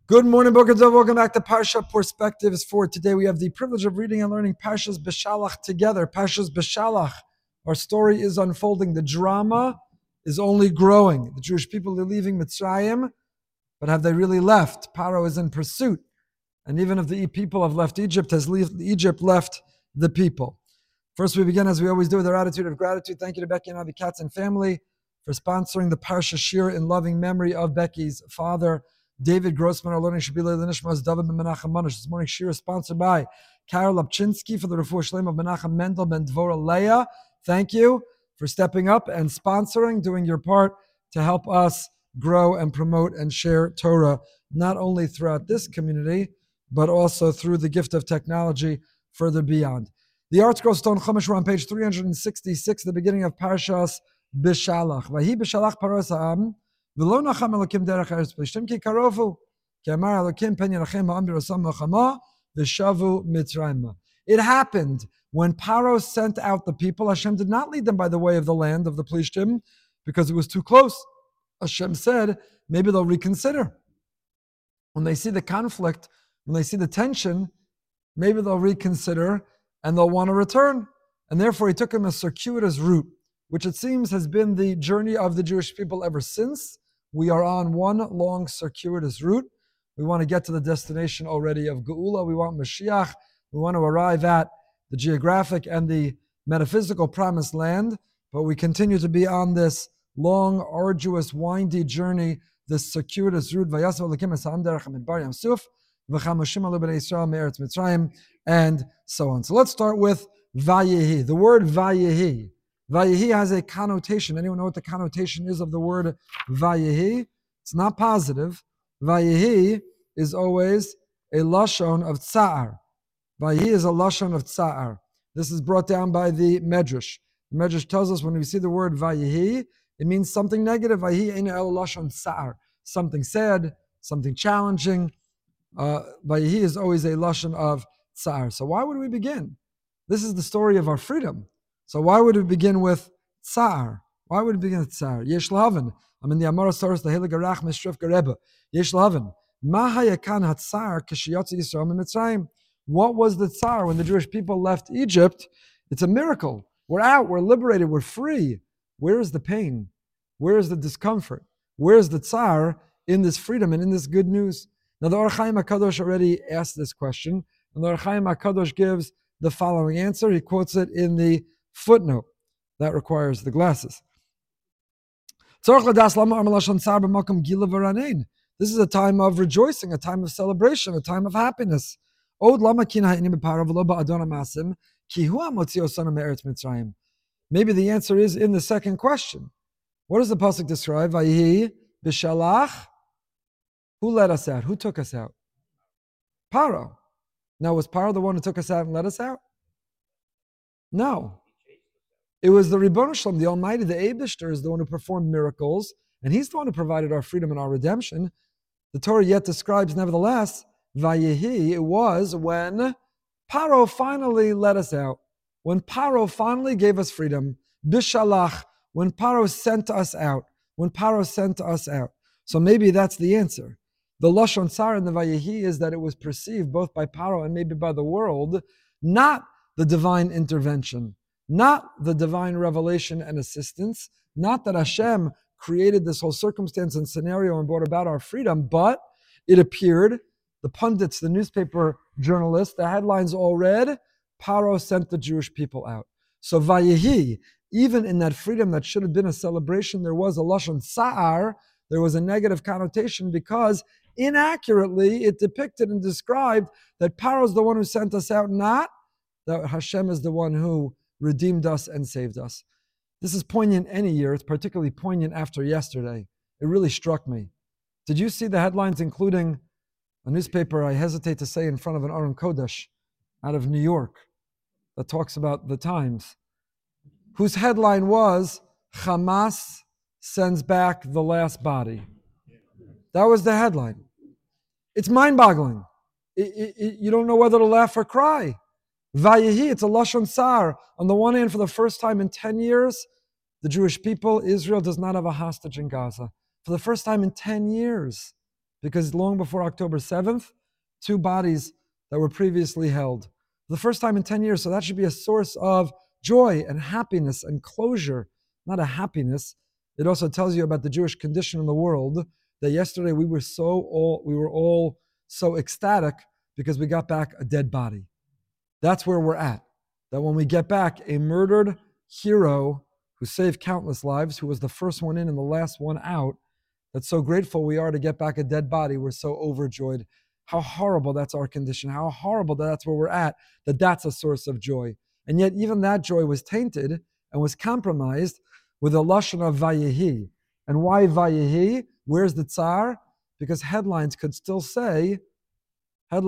Good morning, Boker Tov. Welcome back to Parsha Perspectives. For today, we have the privilege of reading and learning Parshas Beshalach together. Parshas Beshalach. Our story is unfolding. The drama is only growing. The Jewish people are leaving Mitzrayim, but have they really left? Paro is in pursuit. And even if the people have left Egypt, Egypt left the people. First, we begin, as we always do, with our attitude of gratitude. Thank you to Becky and Avi Katz and family for sponsoring the Parsha Shir in loving memory of Becky's father, David Grossman. Our learning should be Nishmas David ben Menachem Manish. This morning's shir is sponsored by Karol Lapchinsky for the Refuah Shlema of Menachem Mendel ben Dvorah Leah. Thank you for stepping up and sponsoring, doing your part to help us grow and promote and share Torah, not only throughout this community, but also through the gift of technology further beyond. The ArtScroll Stone Chumash, we're on page 366, the beginning of Parshas Beshalach. Vahi Beshalach Paros Ha'am. It happened when Paro sent out the people. Hashem did not lead them by the way of the land of the Plishtim because it was too close. Hashem said, maybe they'll reconsider. When they see the conflict, when they see the tension, maybe they'll reconsider and they'll want to return. And therefore he took them a circuitous route, which it seems has been the journey of the Jewish people ever since. We are on one long circuitous route. We want to get to the destination already of Geula. We want Mashiach. We want to arrive at the geographic and the metaphysical promised land, but we continue to be on this long, arduous, windy journey, this circuitous route, and so on. So let's start with Vayehi. The word Vayehi. Vayehi has a connotation. Anyone know what the connotation is of the word Vayehi? It's not positive. Vayehi is always a lashon of tsa'ar. Vayehi is a lashon of tsa'ar. This is brought down by the Medrash. The Medrash tells us when we see the word Vayehi, it means something negative. Vayehi eina el lashon tsa'ar. Something sad, something challenging. Vayehi is always a lashon of tsa'ar. So why would we begin? This is the story of our freedom. So why would we begin with tsar? Why would we begin with tsar? Yesh lahaven. I'm in the Amara Soros, the Heilige Rach Mishrif Gareba. Yesh lahaven. Ma hayakan hatzar k'shiyotzi Yisrael mitzrayim. What was the tsar when the Jewish people left Egypt? It's a miracle. We're out. We're liberated. We're free. Where is the pain? Where is the discomfort? Where is the tsar in this freedom and in this good news? Now the Or Chaim HaKadosh already asked this question, and the Or Chaim HaKadosh gives the following answer. He quotes it in the footnote. That requires the glasses. This is a time of rejoicing, a time of celebration, a time of happiness. Maybe the answer is in the second question. What does the pasuk describe? Vayehi b'shalach. Who let us out? Who took us out? Paro. Now, was Paro the one who took us out and let us out? No. It was the Ribono Shalom, the Almighty, the Eibishter, is the one who performed miracles, and He's the one who provided our freedom and our redemption. The Torah yet describes, nevertheless, Vayehi, it was when Paro finally let us out, when Paro finally gave us freedom, Bishalach, when Paro sent us out, So maybe that's the answer. The Lashon Tsar in the Vayehi is that it was perceived both by Paro and maybe by the world, not the divine intervention, not the divine revelation and assistance, not that Hashem created this whole circumstance and scenario and brought about our freedom, but it appeared, the pundits, the newspaper journalists, the headlines all read, Paro sent the Jewish people out. So Vayehi, even in that freedom that should have been a celebration, there was a Lashon Sa'ar, there was a negative connotation because inaccurately it depicted and described that Paro is the one who sent us out, not that Hashem is the one who redeemed us and saved us. This is poignant any year. It's particularly poignant after yesterday. It really struck me. Did you see the headlines, including a newspaper, I hesitate to say in front of an Aron Kodesh, out of New York, that talks about the times, whose headline was, Hamas sends back the last body. That was the headline. It's mind-boggling. You don't know whether to laugh or cry. Vayehi, it's a Lashon Tsar. On the one hand, for the first time in 10 years, the Jewish people, Israel, does not have a hostage in Gaza. For the first time in 10 years, because long before October 7th, 2 bodies that were previously held. For the first time in 10 years, so that should be a source of joy and happiness and closure, not a happiness. It also tells you about the Jewish condition in the world, that yesterday we were all so ecstatic because we got back a dead body. That's where we're at. That when we get back a murdered hero who saved countless lives, who was the first one in and the last one out, that's so grateful we are to get back a dead body. We're so overjoyed. How horrible that's our condition. How horrible that's where we're at, that's a source of joy. And yet even that joy was tainted and was compromised with a lashon of Vayehi. And why Vayehi? Where's the tsar? Because headlines could still say that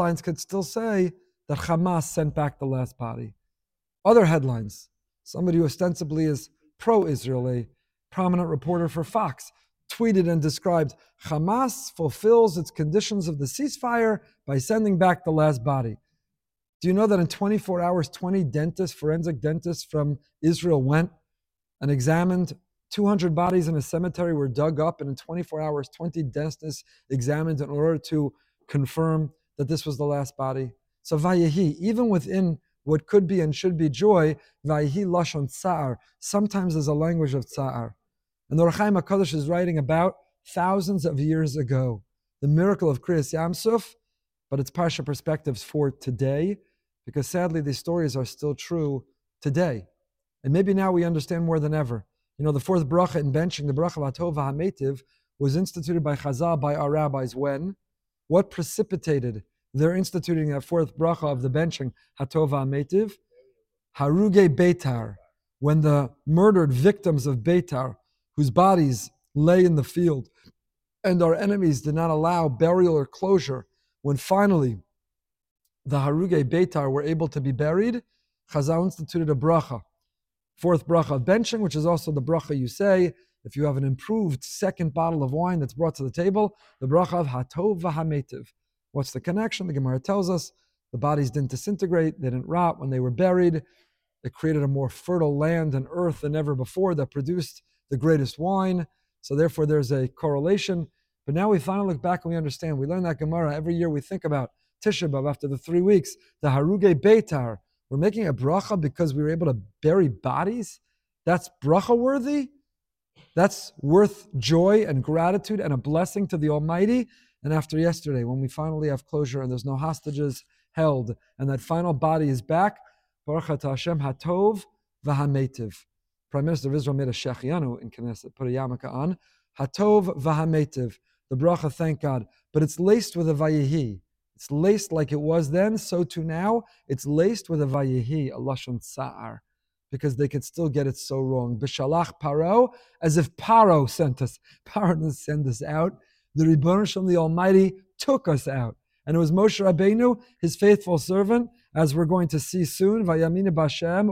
Hamas sent back the last body. Other headlines, somebody who ostensibly is pro-Israel, a prominent reporter for Fox, tweeted and described, Hamas fulfills its conditions of the ceasefire by sending back the last body. Do you know that in 24 hours, 20 dentists, forensic dentists from Israel went and examined 200 bodies in a cemetery were dug up, and in 24 hours, 20 dentists examined in order to confirm that this was the last body. So Vayehi, even within what could be and should be joy, Vayehi lashon tsa'ar, sometimes there's a language of tsa'ar. And the Ohr HaChaim HaKadosh is writing about thousands of years ago, the miracle of Kriyas Yamsuf, but it's Parsha perspectives for today, because sadly these stories are still true today. And maybe now we understand more than ever. You know, the fourth bracha in benching, the bracha Hatov HaMeitiv, was instituted by Chazal, by our rabbis, when? What precipitated their instituting that fourth bracha of the benching, Hatov HaMeitiv? Harugei Beitar, when the murdered victims of Beitar, whose bodies lay in the field, and our enemies did not allow burial or closure, when finally the Harugei Beitar were able to be buried, Chazal instituted a bracha, fourth bracha of benching, which is also the bracha you say if you have an improved second bottle of wine that's brought to the table, the bracha of Hatov v'Hameitiv. What's the connection? The Gemara tells us the bodies didn't disintegrate, they didn't rot when they were buried. It created a more fertile land and earth than ever before that produced the greatest wine. So therefore there's a correlation. But now we finally look back and we understand. We learn that Gemara. Every year we think about Tisha B'Av after the 3 weeks, the Harugei Beitar. We're making a bracha because we were able to bury bodies? That's bracha worthy? That's worth joy and gratitude and a blessing to the Almighty. And after yesterday, when we finally have closure and there's no hostages held, and that final body is back, Baruch Atah Hashem Hatov v'Hameitiv. Prime Minister of Israel made a shechianu in Knesset, put a yarmulke on. Hatov v'Hameitiv. The bracha, thank God. But it's laced with a Vayehi. It's laced like it was then, so too now. It's laced with a Vayehi, a lashon tsa'ar, because they could still get it so wrong. B'shalach Paro, as if Paro sent us. Paro didn't send us out. The Ribbon Shalom, the Almighty, took us out. And it was Moshe Rabbeinu, his faithful servant, as we're going to see soon, Vayamina Bashem,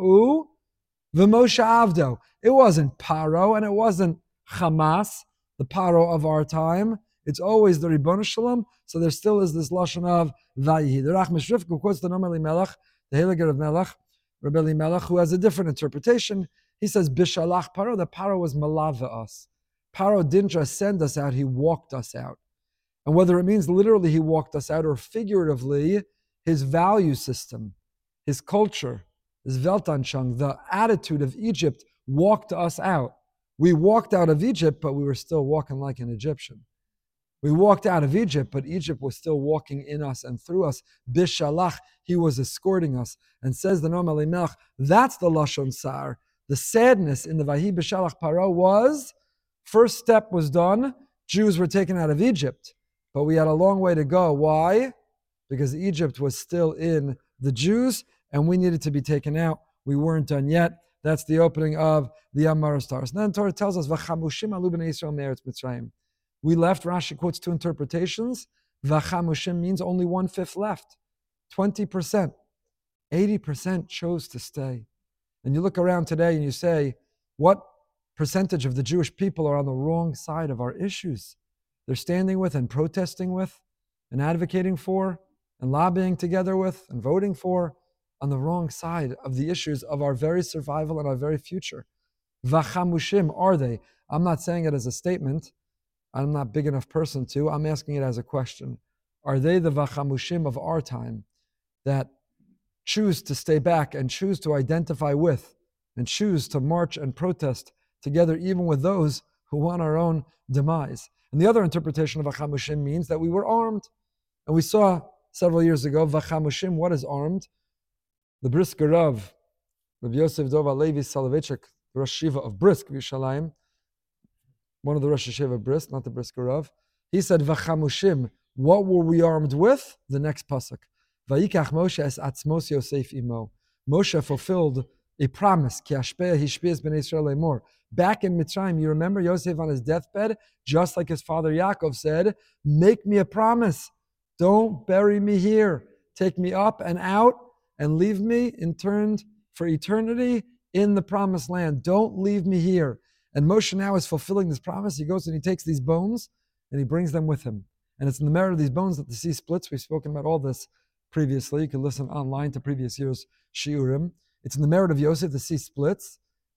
V'Moshe Avdo. It wasn't Paro, and it wasn't Hamas, the Paro of our time. It's always the Ribbon Shalom, so there still is this lashon of Vayehi. The Rach Mishrifka quotes the Noam Elimelech, the Heiliger of Melech, Rabbi Elimelech, who has a different interpretation. He says, Bishalach Paro, that Paro was malava us. Paro didn't just send us out, he walked us out. And whether it means literally he walked us out or figuratively, his value system, his culture, his Weltanschauung, the attitude of Egypt walked us out. We walked out of Egypt, but we were still walking like an Egyptian. We walked out of Egypt, but Egypt was still walking in us and through us. Bishalach, he was escorting us. And says the Noam Elimelech, that's the Lashon Sar. The sadness in the Vahi Bishalach Paro was, first step was done, Jews were taken out of Egypt. But we had a long way to go. Why? Because Egypt was still in the Jews, and we needed to be taken out. We weren't done yet. That's the opening of the Amar stars. Then the Torah tells us, V'chamushim alu b'nei Yisrael me'eretz Mitzrayim. We left. Rashi quotes 2 interpretations. V'chamushim means only 1/5 left. 20%. 80% chose to stay. And you look around today and you say, what percentage of the Jewish people are on the wrong side of our issues? They're standing with and protesting with and advocating for and lobbying together with and voting for on the wrong side of the issues of our very survival and our very future. V'chamushim, are they? I'm not saying it as a statement. I'm not big enough person to. I'm asking it as a question. Are they the Vachamushim of our time that choose to stay back and choose to identify with and choose to march and protest together even with those who want our own demise? And the other interpretation of Vachamushim means that we were armed. And we saw several years ago, Vachamushim, what is armed? The Brisker Rav, Rabbi Yosef Dov Alevi Soloveitchik, the Rosh Yeshiva of Brisk, Yerushalayim, one of the Rosh Yeshiva of Brisk, not the Brisker Rav, he said, Vachamushim, what were we armed with? The next pasuk. Vayikach Moshe es atzmos Yosef imo. Moshe fulfilled a promise. Ki ashpeh hishpeh bnei Yisrael lemor. Back in Mitzrayim, you remember Yosef on his deathbed, just like his father Yaakov said, make me a promise. Don't bury me here. Take me up and out and leave me interned for eternity in the promised land. Don't leave me here. And Moshe now is fulfilling this promise. He goes and he takes these bones and he brings them with him. And it's in the merit of these bones that the sea splits. We've spoken about all this previously. You can listen online to previous years' shiurim. It's in the merit of Yosef, the sea splits.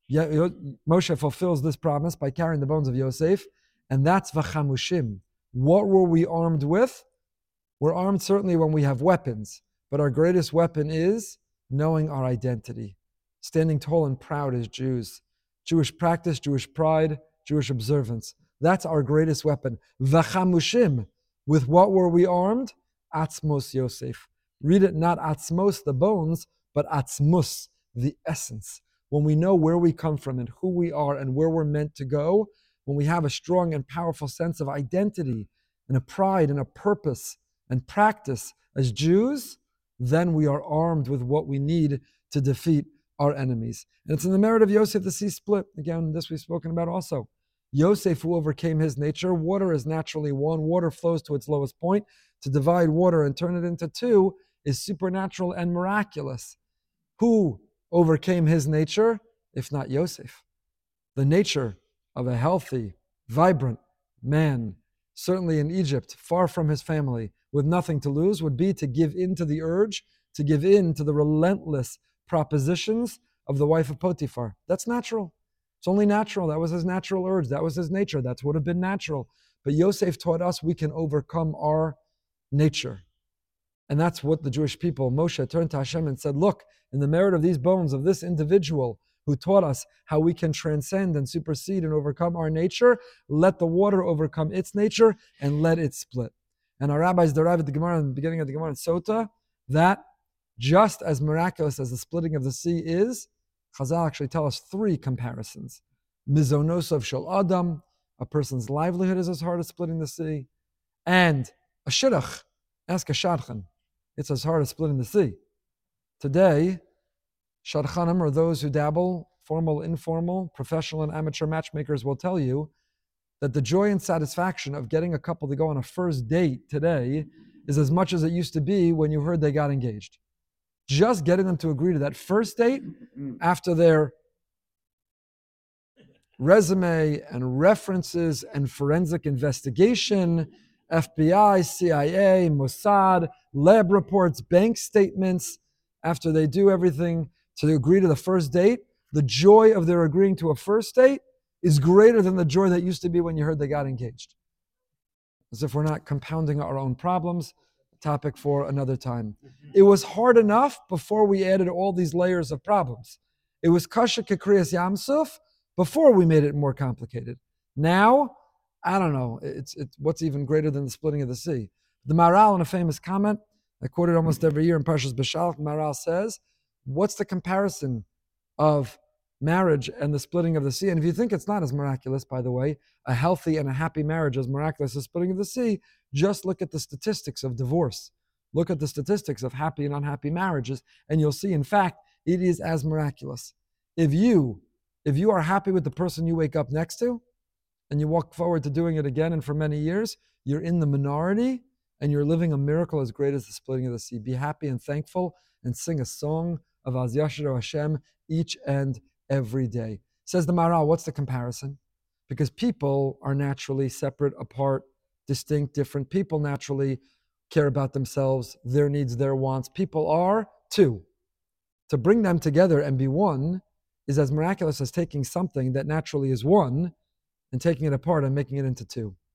Moshe fulfills this promise by carrying the bones of Yosef, and that's Vachamushim. What were we armed with? We're armed certainly when we have weapons, but our greatest weapon is knowing our identity, standing tall and proud as Jews. Jewish practice, Jewish pride, Jewish observance. That's our greatest weapon. Vachamushim. With what were we armed? Atzmos Yosef. Read it not atzmos, the bones, but atzmus, the essence. When we know where we come from and who we are and where we're meant to go, when we have a strong and powerful sense of identity and a pride and a purpose and practice as Jews, then we are armed with what we need to defeat our enemies. And it's in the merit of Yosef the sea split. Again, this we've spoken about also. Yosef, who overcame his nature, water is naturally one. Water flows to its lowest point. To divide water and turn it into two is supernatural and miraculous. Who overcame his nature, if not Yosef? The nature of a healthy, vibrant man, certainly in Egypt, far from his family, with nothing to lose, would be to give in to the urge, to give in to the relentless propositions of the wife of Potiphar. That's natural. It's only natural. That was his natural urge. That was his nature. That would have been natural. But Yosef taught us we can overcome our nature. And that's what the Jewish people, Moshe turned to Hashem and said, look, in the merit of these bones of this individual who taught us how we can transcend and supersede and overcome our nature, let the water overcome its nature and let it split. And our rabbis derive at the Gemara, in the beginning of the Gemara in Sota, that just as miraculous as the splitting of the sea is, Chazal actually tell us three comparisons. Mizonosov shel Adam, a person's livelihood is as hard as splitting the sea. And a shidduch, ask a shadchan, it's as hard as splitting the sea. Today, shadchanim, or those who dabble, formal, informal, professional, and amateur matchmakers will tell you that the joy and satisfaction of getting a couple to go on a first date today is as much as it used to be when you heard they got engaged. Just getting them to agree to that first date after their resume and references and forensic investigation, FBI, CIA, Mossad, lab reports, bank statements, after they do everything to agree to the first date, the joy of their agreeing to a first date is greater than the joy that used to be when you heard they got engaged. As if we're not compounding our own problems. Topic for another time. It was hard enough before we added all these layers of problems. It was kasha kekriyas Yamsuf before we made it more complicated. Now, I don't know, it's what's even greater than the splitting of the sea. The Maharal, in a famous comment, I quote it almost every year in Parshas Beshalach, Maharal says, what's the comparison of marriage and the splitting of the sea? And if you think it's not as miraculous, by the way, a healthy and a happy marriage as miraculous as splitting of the sea, just look at the statistics of divorce. Look at the statistics of happy and unhappy marriages, and you'll see, in fact, it is as miraculous. If you are happy with the person you wake up next to, and you walk forward to doing it again and for many years, you're in the minority, and you're living a miracle as great as the splitting of the sea. Be happy and thankful, and sing a song of Az Yashiru Hashem each and every day. Says the Maharal, what's the comparison? Because people are naturally separate, apart, distinct, different. People naturally care about themselves, their needs, their wants. People are two. To bring them together and be one is as miraculous as taking something that naturally is one and taking it apart and making it into two.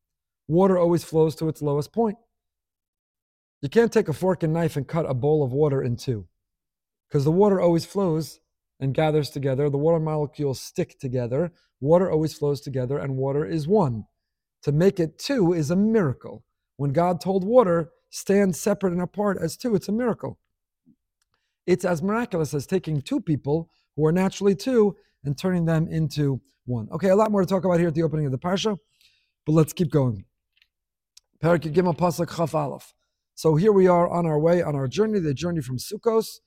water always flows to its lowest point. You can't take a fork and knife and cut a bowl of water in two, because the water always flows and gathers together. The water molecules stick together. Water always flows together, and water is one. To make it two is a miracle. When God told water, stand separate and apart as two, it's a miracle. It's as miraculous as taking two people who are naturally two and turning them into one. Okay, a lot more to talk about here at the opening of the parsha, but let's keep going. Perek Gimel Pasuk Chaf Aleph. So here we are on our way, on our journey, the journey from Sukkos.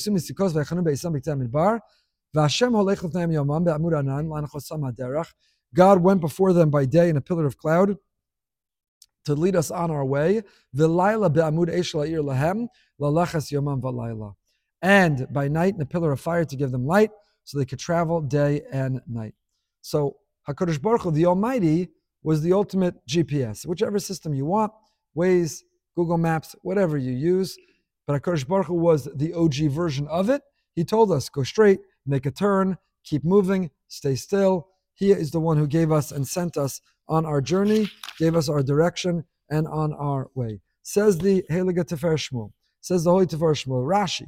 God went before them by day in a pillar of cloud to lead us on our way. And by night in a pillar of fire to give them light, so they could travel day and night. So HaKadosh Baruch Hu, the Almighty, was the ultimate GPS. Whichever system you want, Waze, Google Maps, whatever you use. But HaKadosh Baruch Hu was the OG version of it. He told us, go straight, make a turn, keep moving, stay still. He is the one who gave us and sent us on our journey, gave us our direction, and on our way. Says the Heilige Tefer Shmuel, says the Holy Tefer Shmuel,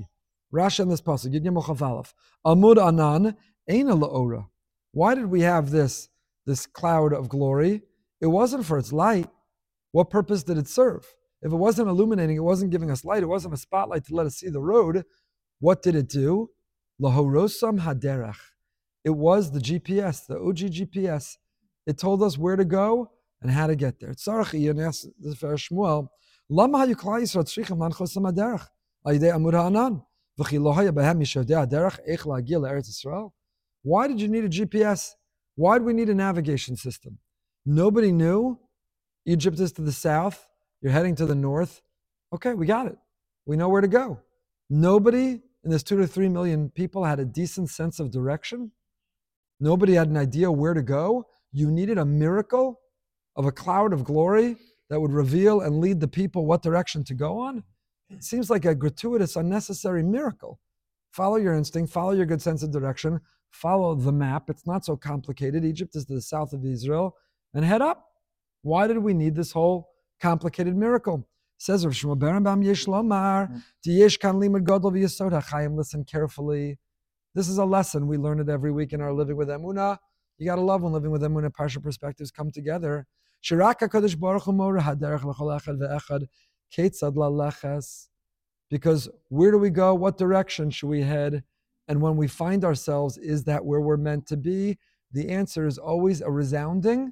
Rashi on this pasuk, Yud Gimel Chaf Aleph, Amud Anan Eina La'ora. Why did we have this cloud of glory? It wasn't for its light. What purpose did it serve? If it wasn't illuminating, it wasn't giving us light, it wasn't a spotlight to let us see the road, what did it do? Lahorosam haderach. It was the GPS, the OG GPS. It told us where to go and how to get there. Tzarchi and asked the Shmuel, Lama hayu klal Yisrael tzrichim lanchosam haderach ayidei amud ha'anan v'chi lo haya behem mishodei haderach eich la'agil le'eretz Yisrael. Why did you need a GPS? Why did we need a navigation system? Nobody knew. Egypt is to the south. You're heading to the north. Okay, we got it. We know where to go. Nobody in this 2 to 3 million people had a decent sense of direction. Nobody had an idea where to go. You needed a miracle of a cloud of glory that would reveal and lead the people what direction to go on. It seems like a gratuitous, unnecessary miracle. Follow your instinct, follow your good sense of direction, follow the map. It's not so complicated. Egypt is to the south of Israel, and head up. Why did we need this whole complicated miracle? Says Rav Shmuel Berenbaum Yesh Lomar, Diyesh Kan Limud Gadol V'Yesod HaChaim. Listen carefully. This is a lesson. We learn it every week in our Living with Emunah. You got to love when Living with Emunah Parsha perspectives come together. Shirak HaKadosh Baruch Hu Moreh Haderech L'chol Echad Ve'echad Ketzad Laleches. Because where do we go? What direction should we head? And when we find ourselves, is that where we're meant to be? The answer is always a resounding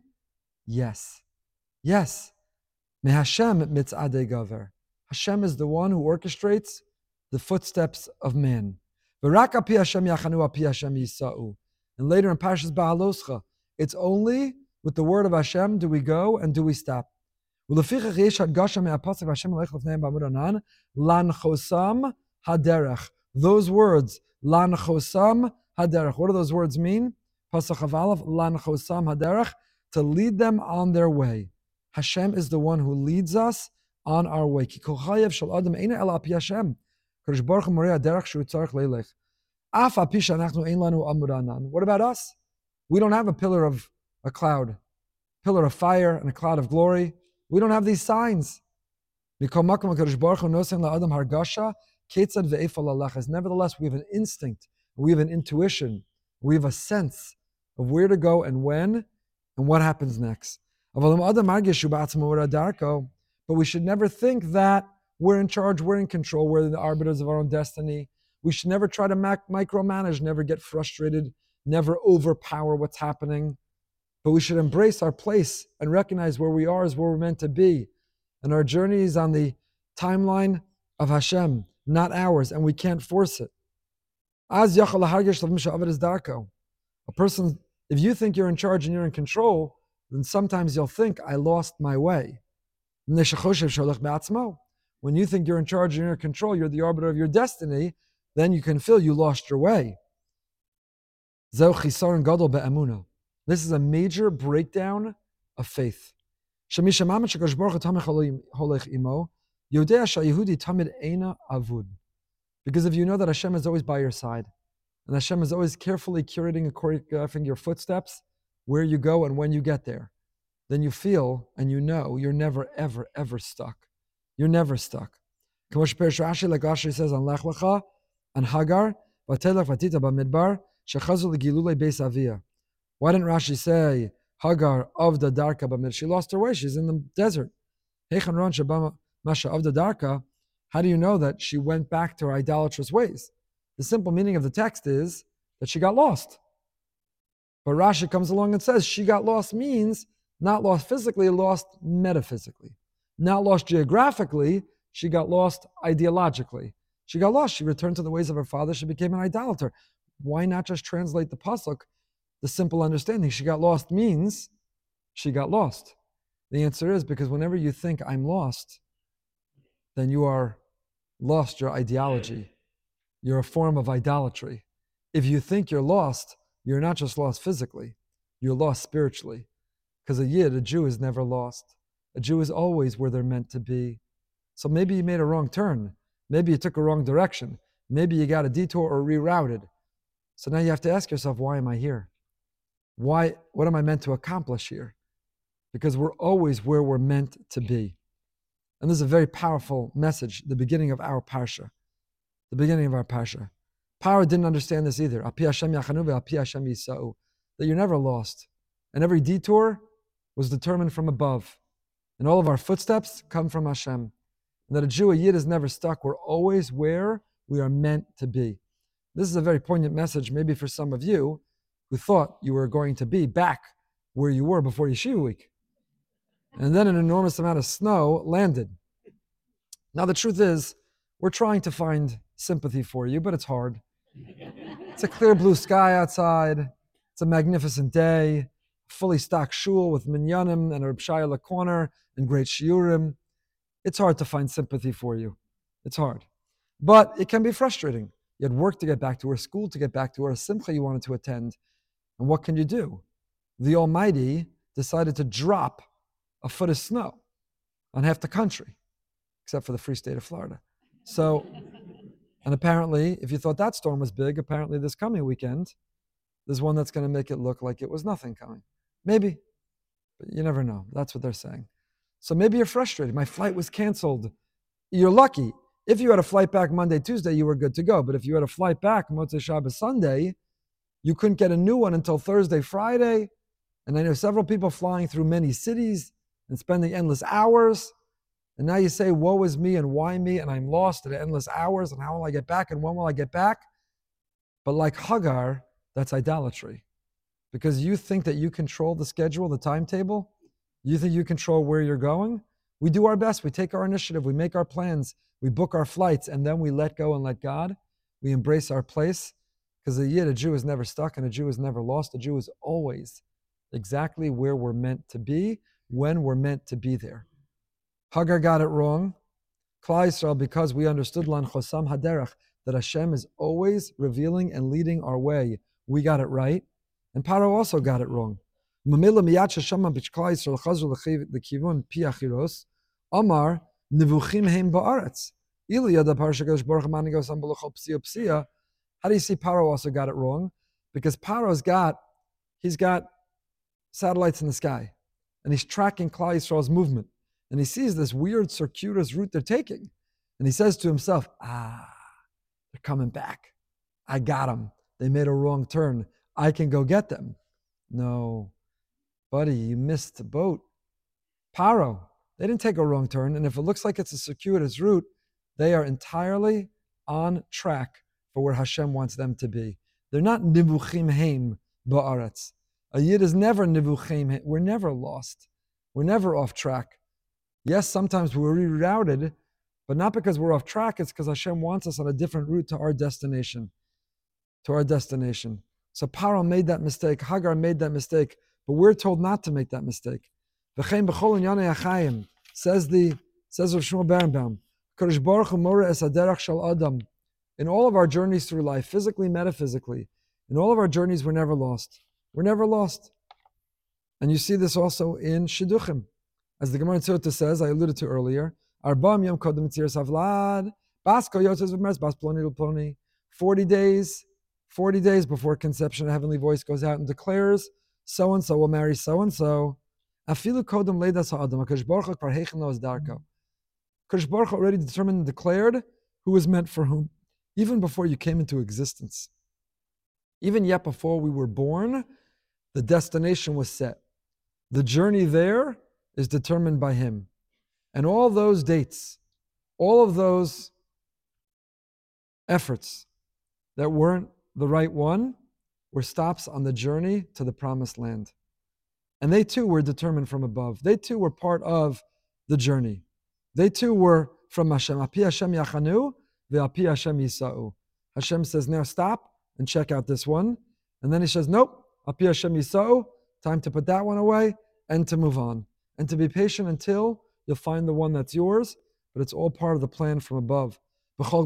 yes. Yes. Hashem mitzadei gaver. Hashem is the one who orchestrates the footsteps of man. And later in Parshas Ba'aloscha, it's only with the word of Hashem do we go and do we stop. Those words, lan chosam haderech. What do those words mean? Pasuk Chaf Aleph, lan chosam haderech, to lead them on their way. Hashem is the one who leads us on our way. What about us? We don't have a pillar of a cloud, pillar of fire and a cloud of glory. We don't have these signs. Nevertheless, we have an instinct, we have an intuition, we have a sense of where to go and when and what happens next. But we should never think that we're in charge, we're in control, we're the arbiters of our own destiny. We should never try to micromanage, never get frustrated, never overpower what's happening. But we should embrace our place and recognize where we are is where we're meant to be. And our journey is on the timeline of Hashem, not ours, and we can't force it. A person, if you think you're in charge and you're in control, then sometimes you'll think, I lost my way. When you think you're in charge and you're in control, you're the arbiter of your destiny, then you can feel you lost your way. This is a major breakdown of faith. Because if you know that Hashem is always by your side, and Hashem is always carefully curating and choreographing your footsteps, where you go and when you get there, then you feel and you know you're never, ever, ever stuck. You're never stuck. Like Rashi says on Lech Lecha, on Hagar, Vatelech Vatita Bamidbar, Shechazu Legilule Beis Avia. Why didn't Rashi say Hagar of the Darka Bamid? She lost her way. She's in the desert. Hechan Ron Shabama Masha of the Darka. How do you know that she went back to her idolatrous ways? The simple meaning of the text is that she got lost. But Rashi comes along and says she got lost means not lost physically, lost metaphysically. Not lost geographically, she got lost ideologically. She got lost. She returned to the ways of her father. She became an idolater. Why not just translate the pasuk, the simple understanding? She got lost means she got lost. The answer is because whenever you think I'm lost, then you are lost your ideology. You're a form of idolatry. If you think you're lost, you're not just lost physically, you're lost spiritually. Because a Yid, a Jew, is never lost. A Jew is always where they're meant to be. So maybe you made a wrong turn. Maybe you took a wrong direction. Maybe you got a detour or rerouted. So now you have to ask yourself, why am I here? What am I meant to accomplish here? Because we're always where we're meant to be. And this is a very powerful message, the beginning of our parsha. The beginning of our parsha. Paro didn't understand this either. That you're never lost. And every detour was determined from above. And all of our footsteps come from Hashem. And that a Jew, a Yid, is never stuck. We're always where we are meant to be. This is a very poignant message, maybe for some of you who thought you were going to be back where you were before Yeshiva week. And then an enormous amount of snow landed. Now the truth is, we're trying to find sympathy for you, but it's hard. It's a clear blue sky outside. It's a magnificent day. Fully stocked shul with minyanim and a Reb Shaya corner and great shiurim. It's hard to find sympathy for you. It's hard. But it can be frustrating. You had work to get back to, or school to get back to, or a simcha you wanted to attend. And what can you do? The Almighty decided to drop a foot of snow on half the country, except for the free state of Florida. So, and apparently, if you thought that storm was big, apparently this coming weekend, there's one that's going to make it look like it was nothing coming. Maybe, but you never know. That's what they're saying. So maybe you're frustrated. My flight was canceled. You're lucky. If you had a flight back Monday, Tuesday, you were good to go. But if you had a flight back Motzei Shabbos, Sunday, you couldn't get a new one until Thursday, Friday. And I know several people flying through many cities and spending endless hours. And now you say, woe is me and why me? And I'm lost at endless hours. And how will I get back? And when will I get back? But like Hagar, that's idolatry. Because you think that you control the schedule, the timetable. You think you control where you're going. We do our best. We take our initiative. We make our plans. We book our flights. And then we let go and let God. We embrace our place. Because a Yid, a Jew, is never stuck and a Jew is never lost. A Jew is always exactly where we're meant to be when we're meant to be there. Hagar got it wrong. Klal Yisrael, because we understood Lan Chosam Haderech, that Hashem is always revealing and leading our way. We got it right. And Paro also got it wrong. Mamela miyad sheshama b'Klal Yisrael chazru lekivun pi achiros, Amar nevuchim heim ba'aretz. Ili yada parsha Kadosh Baruch Hu manigos ambalochol psia psia. How do you see Paro also got it wrong? Because he's got satellites in the sky, and he's tracking Klal Yisrael's movement. And he sees this weird circuitous route they're taking. And he says to himself, they're coming back. I got them. They made a wrong turn. I can go get them. No, buddy, you missed the boat. Paro, they didn't take a wrong turn. And if it looks like it's a circuitous route, they are entirely on track for where Hashem wants them to be. They're not nivuchim heim ba'aretz. A Yid is never nivuchim heim. We're never lost. We're never off track. Yes, sometimes we're rerouted, but not because we're off track. It's because Hashem wants us on a different route to our destination. So Paro made that mistake. Hagar made that mistake. But we're told not to make that mistake. Says Rav Shmuel Berenbaum, Kadosh Baruch Hu moreh es haderech shel Adam. In all of our journeys through life, physically, metaphysically, in all of our journeys, we're never lost. We're never lost. And you see this also in Shidduchim. As the Gemara in Tzota says, I alluded to earlier, Arbam Yom Kodem Tziras Havlad, Basko Yotzes V'Meres, Bas Ploni L'Ploni. 40 days before conception, a heavenly voice goes out and declares, so-and-so will marry so-and-so. Afilu kodem leidas ha'adam, HaKadosh Baruch Hu kvar heichen lo es darko. HaKadosh Baruch Hu already determined and declared who was meant for whom, even before you came into existence. Even yet before we were born, the destination was set. The journey there is determined by Him. And all those dates, all of those efforts that weren't the right one were stops on the journey to the promised land. And they too were determined from above. They too were part of the journey. They too were from Hashem. Api Hashem yachanu ve'api Hashem yisa'u. Hashem says, now stop and check out this one. And then He says, nope, api Hashem yisa'u, time to put that one away and to move on. And to be patient until you'll find the one that's yours, but it's all part of the plan from above. Wherever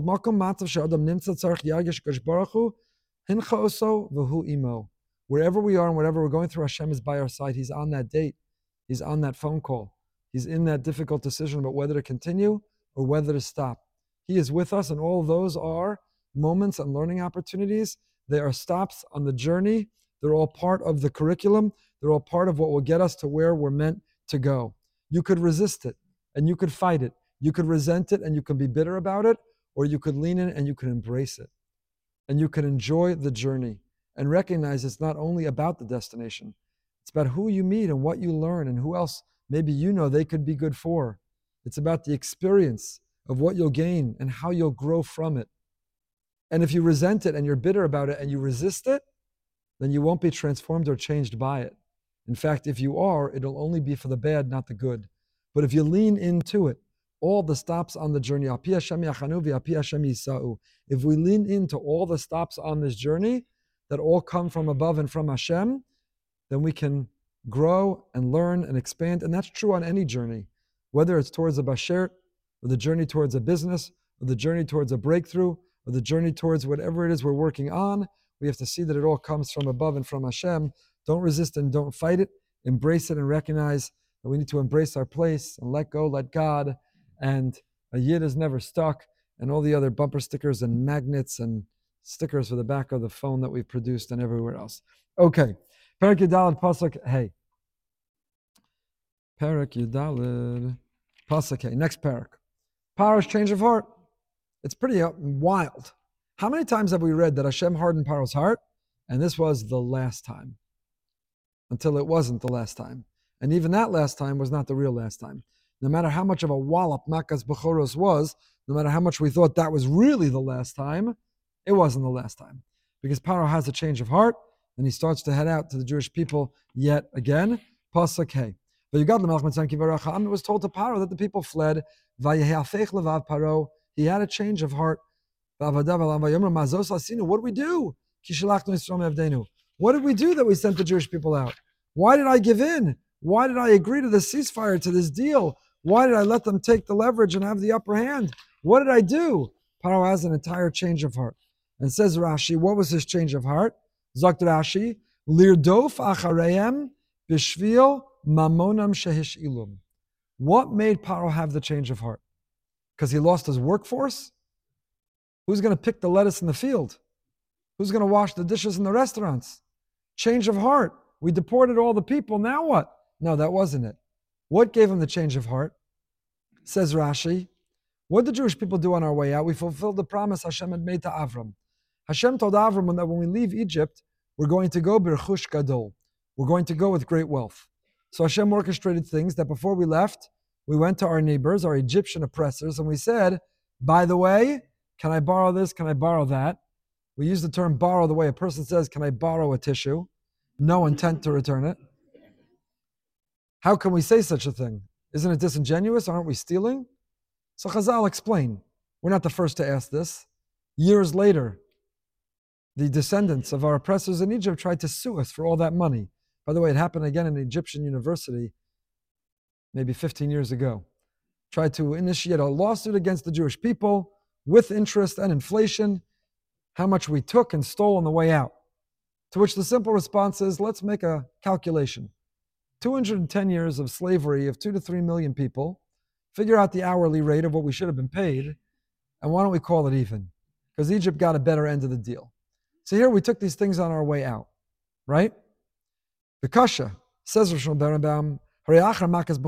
we are and whatever we're going through, Hashem is by our side. He's on that date. He's on that phone call. He's in that difficult decision about whether to continue or whether to stop. He is with us, and all of those are moments and learning opportunities. They are stops on the journey. They're all part of the curriculum. They're all part of what will get us to where we're meant to go. You could resist it, and you could fight it. You could resent it, and you could be bitter about it, or you could lean in and you could embrace it. And you could enjoy the journey and recognize it's not only about the destination. It's about who you meet and what you learn and who else maybe you know they could be good for. It's about the experience of what you'll gain and how you'll grow from it. And if you resent it and you're bitter about it and you resist it, then you won't be transformed or changed by it. In fact, if you are, it'll only be for the bad, not the good. But if you lean into it, all the stops on the journey, if we lean into all the stops on this journey that all come from above and from Hashem, then we can grow and learn and expand. And that's true on any journey, whether it's towards a bashert, or the journey towards a business, or the journey towards a breakthrough, or the journey towards whatever it is we're working on. We have to see that it all comes from above and from Hashem. Don't resist and don't fight it. Embrace it and recognize that we need to embrace our place and let go, let God. And a yid is never stuck, and all the other bumper stickers and magnets and stickers for the back of the phone that we've produced and everywhere else. Okay. Perek Yudalad Pasuk Hey. Perek Yudalad Pasuk Hey. Next Perek. Paro's change of heart. It's pretty wild. How many times have we read that Hashem hardened Paro's heart? And this was the last time. Until it wasn't the last time. And even that last time was not the real last time. No matter how much of a wallop Makas Bechoros was, no matter how much we thought that was really the last time, it wasn't the last time. Because Paro has a change of heart, and he starts to head out to the Jewish people yet again. Pasuk Hey. It was told to Paro that the people fled. He had a change of heart. What did we do? What did we do that we sent the Jewish people out? Why did I give in? Why did I agree to the ceasefire, to this deal? Why did I let them take the leverage and have the upper hand? What did I do? Paro has an entire change of heart. And says Rashi, what was his change of heart? Zakt Rashi, Lirdof achareim bishvil mamonam shehish ilum. What made Paro have the change of heart? Because he lost his workforce? Who's going to pick the lettuce in the field? Who's going to wash the dishes in the restaurants? Change of heart. We deported all the people. Now what? No, that wasn't it. What gave him the change of heart? Says Rashi, what did the Jewish people do on our way out? We fulfilled the promise Hashem had made to Avram. Hashem told Avram that when we leave Egypt, we're going to go birchush gadol. We're going to go with great wealth. So Hashem orchestrated things that before we left, we went to our neighbors, our Egyptian oppressors, and we said, by the way, can I borrow this? Can I borrow that? We use the term borrow the way a person says, can I borrow a tissue? No intent to return it. How can we say such a thing? Isn't it disingenuous? Aren't we stealing? So Chazal explain. We're not the first to ask this. Years later, the descendants of our oppressors in Egypt tried to sue us for all that money. By the way, it happened again in an Egyptian university maybe 15 years ago. Tried to initiate a lawsuit against the Jewish people with interest and inflation, how much we took and stole on the way out. To which the simple response is, let's make a calculation. 210 years of slavery of 2 to 3 million people, figure out the hourly rate of what we should have been paid, and why don't we call it even? Because Egypt got a better end of the deal. So here we took these things on our way out, right? The Kasha, says Rosh Hashanah Berenbaum, After Makas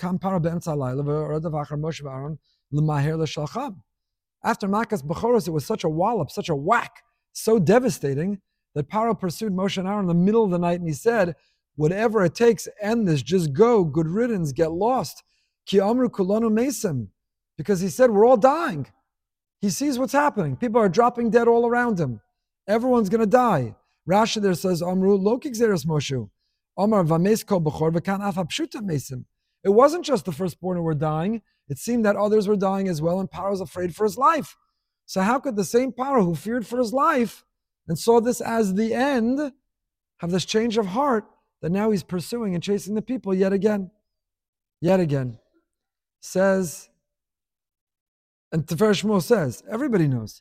Bechoros, it was such a wallop, such a whack, so devastating that Paro pursued Moshe and Aaron in the middle of the night, and he said, whatever it takes, end this, just go, good riddance, get lost. Ki amru kulanu mesim. Because he said, we're all dying. He sees what's happening. People are dropping dead all around him. Everyone's going to die. Rashi there says, Amru lo kigzeres Moshe. Amar vames kol bechor v'kan af hapshuta mesim. It wasn't just the firstborn who were dying. It seemed that others were dying as well, and Paro was afraid for his life. So how could the same Paro who feared for his life and saw this as the end have this change of heart that now he's pursuing and chasing the people yet again? Yet again. Says, and Tiferes Shmuel says, everybody knows,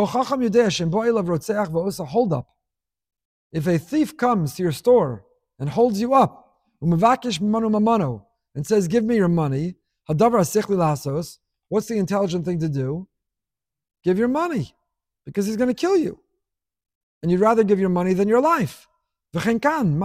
hold up. If a thief comes to your store and holds you up, and says, give me your money, what's the intelligent thing to do? Give your money, because he's going to kill you. And you'd rather give your money than your life. What good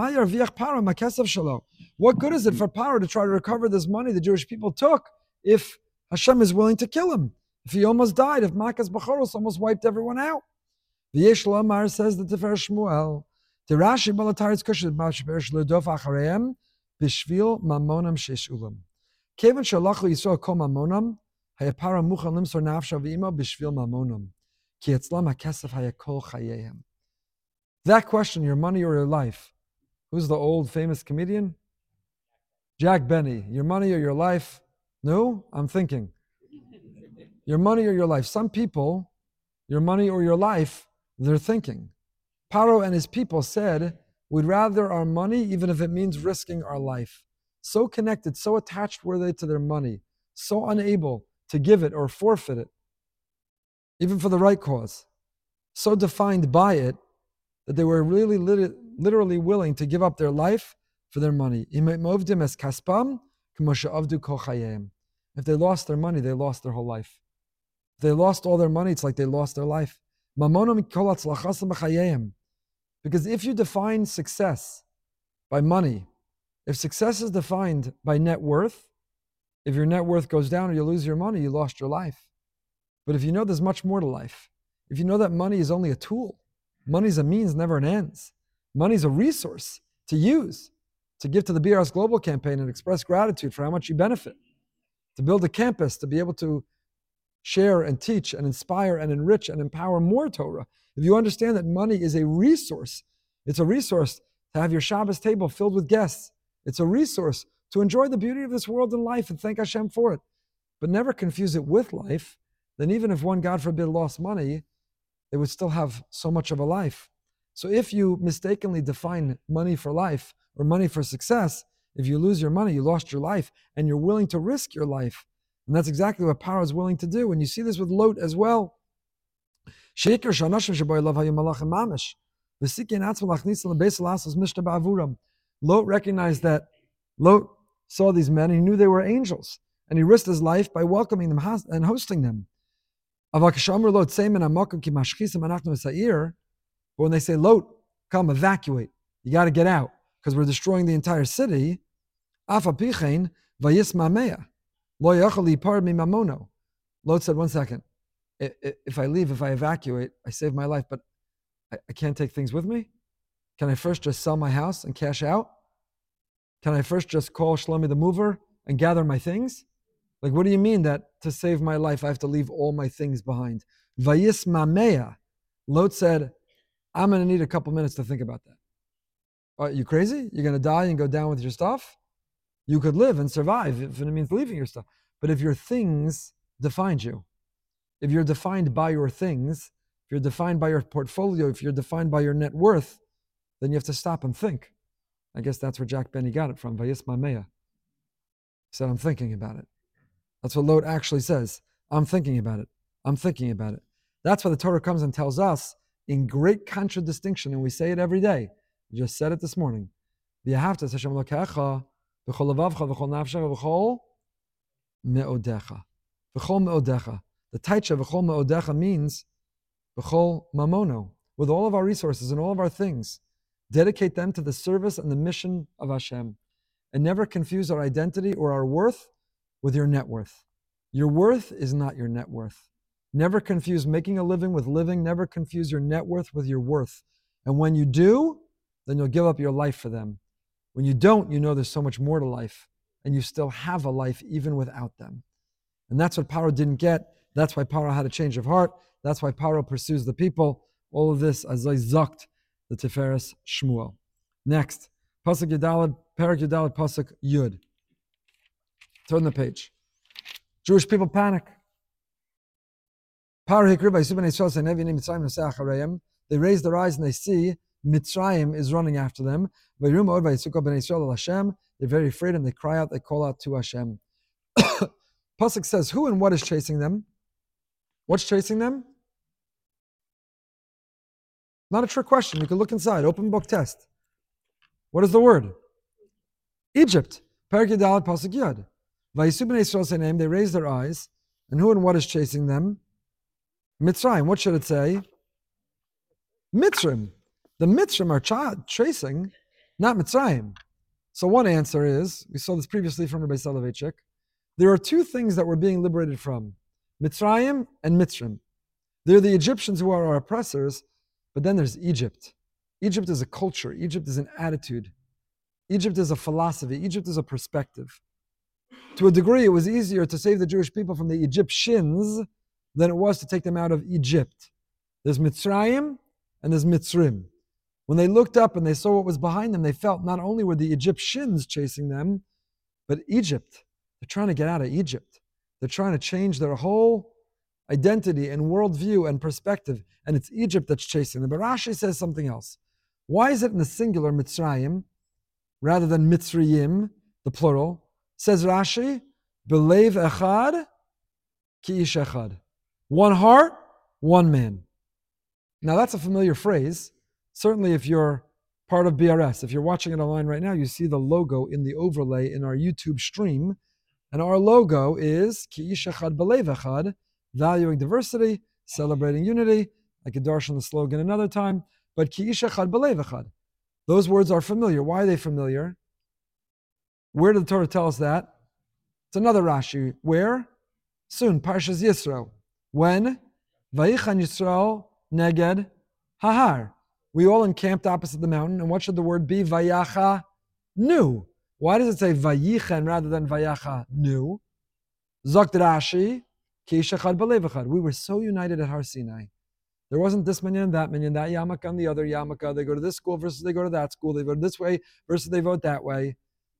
is it for Paro to try to recover this money the Jewish people took if Hashem is willing to kill him? If he almost died, if Makas Bechoros almost wiped everyone out. V'yesh Lomar says the Tiferes Shmuel, Tirashi Balataritz Kushit Bashbesh Ledof Achareim Bishvil Mamonam Sheshulam. Kevin Shalachu Yisrael Kol Mamonam Hayapara Muchal Limsor Nafsha V'imo Bishvil Mamonam Ki Etzlam HaKesef Hayakol Chayehem. That question, your money or your life, who's the old famous comedian? Jack Benny. Your money or your life? No, I'm thinking. Your money or your life. Some people, your money or your life, they're thinking. Paro and his people said, we'd rather our money, even if it means risking our life. So connected, so attached were they to their money, so unable to give it or forfeit it, even for the right cause. So defined by it, that they were really literally willing to give up their life for their money. If they lost their money, they lost their whole life. If they lost all their money, it's like they lost their life. Because if you define success by money, if success is defined by net worth, if your net worth goes down or you lose your money, you lost your life. But if you know there's much more to life, if you know that money is only a tool, money's a means, never an ends. Money's a resource to use, to give to the BRS Global Campaign and express gratitude for how much you benefit, to build a campus, to be able to share and teach and inspire and enrich and empower more Torah. If you understand that money is a resource, it's a resource to have your Shabbos table filled with guests. It's a resource to enjoy the beauty of this world and life and thank Hashem for it. But never confuse it with life. Then even if one, God forbid, lost money, they would still have so much of a life. So if you mistakenly define money for life or money for success, if you lose your money, you lost your life, and you're willing to risk your life. And that's exactly what Paro is willing to do. And you see this with Lot as well. Lot recognized that Lot saw these men, he knew they were angels, and he risked his life by welcoming them and hosting them. But when they say, Lot, come evacuate, you got to get out, because we're destroying the entire city, Lot said, 1 second, if I leave, if I evacuate, I save my life, but I can't take things with me? Can I first just sell my house and cash out? Can I first just call Shlomi the mover and gather my things? Like, what do you mean that to save my life, I have to leave all my things behind? Vayis mameya. Lot said, I'm going to need a couple minutes to think about that. Are you crazy? You're going to die and go down with your stuff? You could live and survive if it means leaving your stuff. But if your things defined you, if you're defined by your things, if you're defined by your portfolio, if you're defined by your net worth, then you have to stop and think. I guess that's where Jack Benny got it from, Vayis mameya. He said, I'm thinking about it. That's what Lot actually says. I'm thinking about it. I'm thinking about it. That's why the Torah comes and tells us in great contradistinction, and we say it every day. We just said it this morning. V'yahavta Hashem Elokecha v'chol levavcha v'chol nafshecha v'chol me'odecha. V'chol me'odecha. The taitcha v'chol me'odecha means v'chol mamono. With all of our resources and all of our things, dedicate them to the service and the mission of Hashem. and never confuse our identity or our worth with your net worth. Your worth is not your net worth. Never confuse making a living with living. Never confuse your net worth with your worth. And when you do, then you'll give up your life for them. When you don't, you know there's so much more to life, and you still have a life even without them. And that's what Paro didn't get. That's why Paro had a change of heart. That's why Paro pursues the people. All of this, as I zokt, the Tiferes Shmuel. Next, Pasuk Yudalad, Perak Yudalad, Pasuk Yud. Turn the page. Jewish people panic. They raise their eyes and they see Mitzrayim is running after them. They're very afraid and they cry out, they call out to Hashem. Pasuk says, who and what is chasing them? What's chasing them? Not a trick question. You can look inside. Open book test. What is the word? Egypt. Perak Yudalad Pasuk Yud. They raise their eyes, and who and what is chasing them? Mitzrayim. What should it say? Mitzrim. The Mitzrim are chasing, not Mitzrayim. So one answer is, we saw this previously from Rabbi Soloveitchik, there are two things that we're being liberated from, Mitzrayim and Mitzrim. They're the Egyptians who are our oppressors, but then there's Egypt. Egypt is a culture. Egypt is an attitude. Egypt is a philosophy. Egypt is a perspective. To a degree, it was easier to save the Jewish people from the Egyptians than it was to take them out of Egypt. There's Mitzrayim and there's Mitzrim. When they looked up and they saw what was behind them, they felt not only were the Egyptians chasing them, but Egypt. They're trying to get out of Egypt. They're trying to change their whole identity and worldview and perspective, and it's Egypt that's chasing them. But Rashi says something else. Why is it in the singular Mitzrayim rather than Mitzrayim, the plural? Says Rashi, Belev echad ki ish echad. One heart, one man. Now that's a familiar phrase. Certainly if you're part of BRS, if you're watching it online right now, you see the logo in the overlay in our YouTube stream. And our logo is Ki ish echad belev echad, valuing diversity, celebrating unity. I could darshan the slogan another time, but Ki ish echad belev echad. Those words are familiar. Why are they familiar? Where did the Torah tell us that? It's another Rashi. Where? Soon, Parshas Yisro. When? Vayichan Yisrael neged hahar. We all encamped opposite the mountain, and what should the word be? Vayacha nu. Why does it say Vayichan rather than Vayacha nu? Zokt Rashi, Ki ish echad belev echad. We were so united at Har Sinai. There wasn't this minyan, that yarmulke and the other yarmulke. They go to this school versus they go to that school. They vote this way versus they vote that way.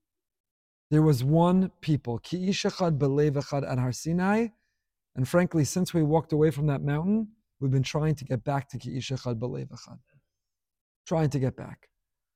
There was one people, Ki ish echad belev echad at Har Sinai. And frankly, since we walked away from that mountain, we've been trying to get back to Ki ish echad belev echad. Trying to get back.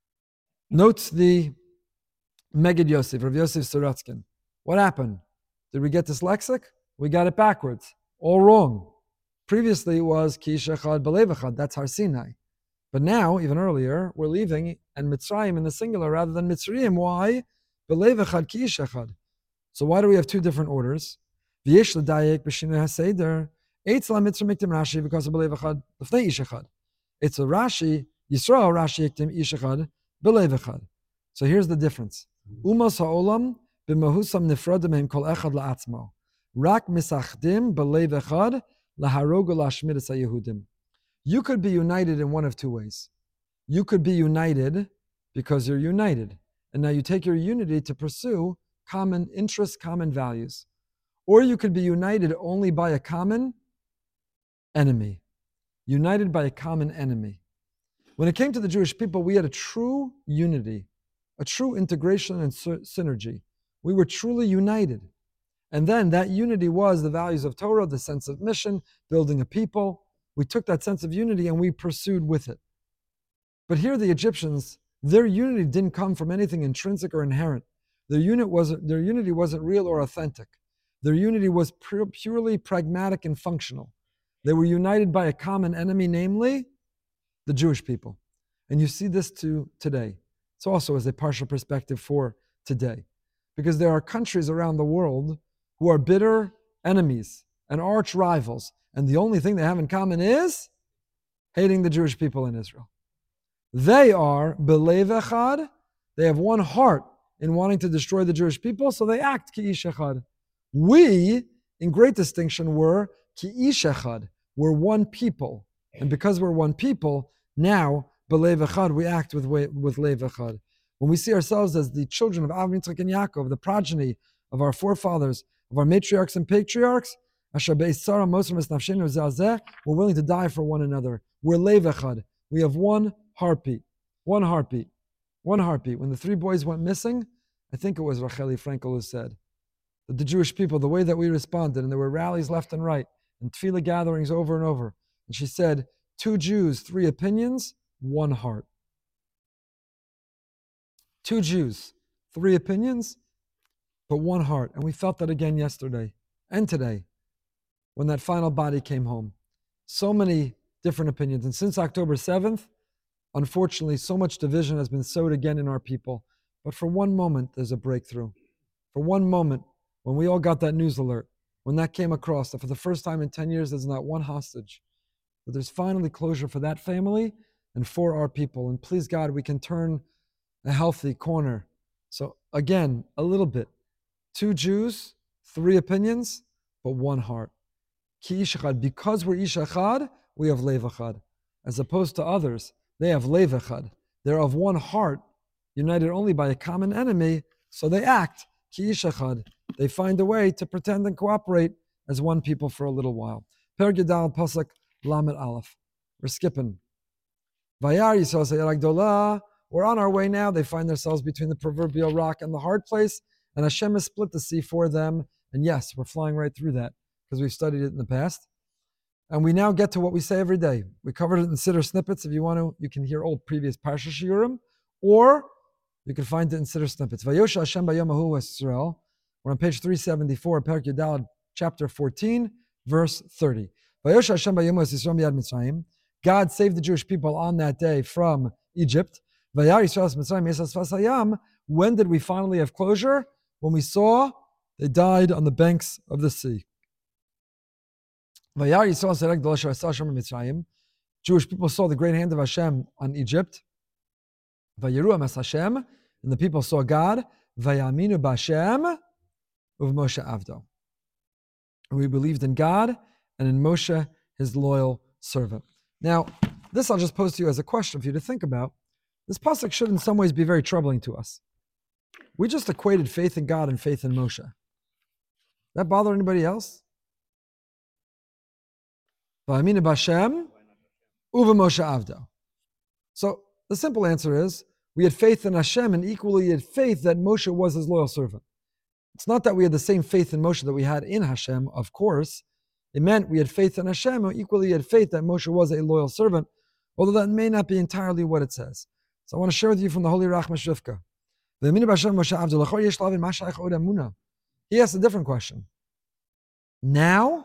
Notes the Megid Yosef, Rav Yosef Sorotzkin. What happened? Did we get dyslexic? We got it backwards. All wrong. Previously it was Ki ish echad belev echad. That's Har Sinai. But now, even earlier, we're leaving and Mitzrayim in the singular rather than Mitzrayim. Why? Belev echad ki ish echad. So why do we have two different orders? V'yesh l'dayek b'shinui haseder. Eitz la mitzvah miktim Rashi because of belev echad l'fnei ish echad. It's a Rashi, Yisrael Rashi iktim ish echad belev echad. So here's the difference. Umas ha'olam b'mahusam nifradim hem kol echad la'atzmo. Rak misachdim belev echad laharog la'ashmid es ha'yehudim. You could be united in one of two ways. You could be united because you're united. And now you take your unity to pursue common interests, common values. Or you could be united only by a common enemy. United by a common enemy. When it came to the Jewish people, we had a true unity, a true integration and synergy. We were truly united. And then that unity was the values of Torah, the sense of mission, building a people. We took that sense of unity and we pursued with it. But here the Egyptians, their unity didn't come from anything intrinsic or inherent. Their unity wasn't real or authentic. Their unity was purely pragmatic and functional. They were united by a common enemy, namely the Jewish people. And you see this today. It's also as a partial perspective for today. Because there are countries around the world who are bitter enemies and arch rivals. And the only thing they have in common is hating the Jewish people in Israel. They are belev echad. They have one heart in wanting to destroy the Jewish people, so they act ki ish echad. We, in great distinction, were ki ish echad. We're one people. And because we're one people, now, b'lev echad, we act with lev echad. When we see ourselves as the children of Avraham, Yitzchak, and Yaakov, the progeny of our forefathers, of our matriarchs and patriarchs, we're willing to die for one another. We're lev echad. We have one heartbeat. One heartbeat. One heartbeat. When the three boys went missing, I think it was Racheli Frankel who said that the Jewish people, the way that we responded, and there were rallies left and right, and tefillah gatherings over and over. And she said, 2 Jews, 3 opinions, 1 heart. 2 Jews, 3 opinions, but 1 heart. And we felt that again yesterday and today when that final body came home. So many different opinions. And since October 7th, unfortunately, so much division has been sowed again in our people. But for one moment, there's a breakthrough. For one moment, when we all got that news alert, when that came across, that for the first time in 10 years, there's not one hostage, that there's finally closure for that family and for our people. And please, God, we can turn a healthy corner. So again, a little bit. 2 Jews, 3 opinions, but 1 heart. Ki ish echad. Because we're ish echad, we have lev echad. As opposed to others, they have lev echad. They're of 1 heart, united only by a common enemy, so they act ki ish echad. They find a way to pretend and cooperate as one people for a little while. Per Gedal Pasuk Lamed Aleph. We're skipping. Vayar Yisrael Sayar Gdolah. We're on our way now. They find themselves between the proverbial rock and the hard place, and Hashem has split the sea for them. And yes, we're flying right through that because we've studied it in the past. And we now get to what we say every day. We covered it in Siddur Snippets. If you want to, you can hear old previous Parsha Shiurim, or you can find it in Siddur Snippets. Vayosha Hashem Bayom Ahu Yisrael. We're on page 374, Perek Yudalad, chapter 14, verse 30. Vayosha Hashem Bayom Ahu Yisrael Miyad Mitzrayim. God saved the Jewish people on that day from Egypt. Vayar Yisrael Mitzrayim Yesas Fasayam. When did we finally have closure? When we saw they died on the banks of the sea. Vayar Yisrael Serek Dolasha Hashem Mitzrayim. Jewish people saw the great hand of Hashem on Egypt. Vayeru Amas Hashem, and the people saw God. Vayaminu B'Hashem of Moshe Avdo. We believed in God and in Moshe, his loyal servant. Now, this I'll just pose to you as a question for you to think about. This pasuk should in some ways be very troubling to us. We just equated faith in God and faith in Moshe. That bother anybody else? Vayaminu B'Hashem uva Moshe Avdo. So the simple answer is, we had faith in Hashem and equally had faith that Moshe was his loyal servant. It's not that we had the same faith in Moshe that we had in Hashem, of course. It meant we had faith in Hashem and equally had faith that Moshe was a loyal servant, although that may not be entirely what it says. So I want to share with you from the Holy Rachma Shivka. He asked a different question. Now,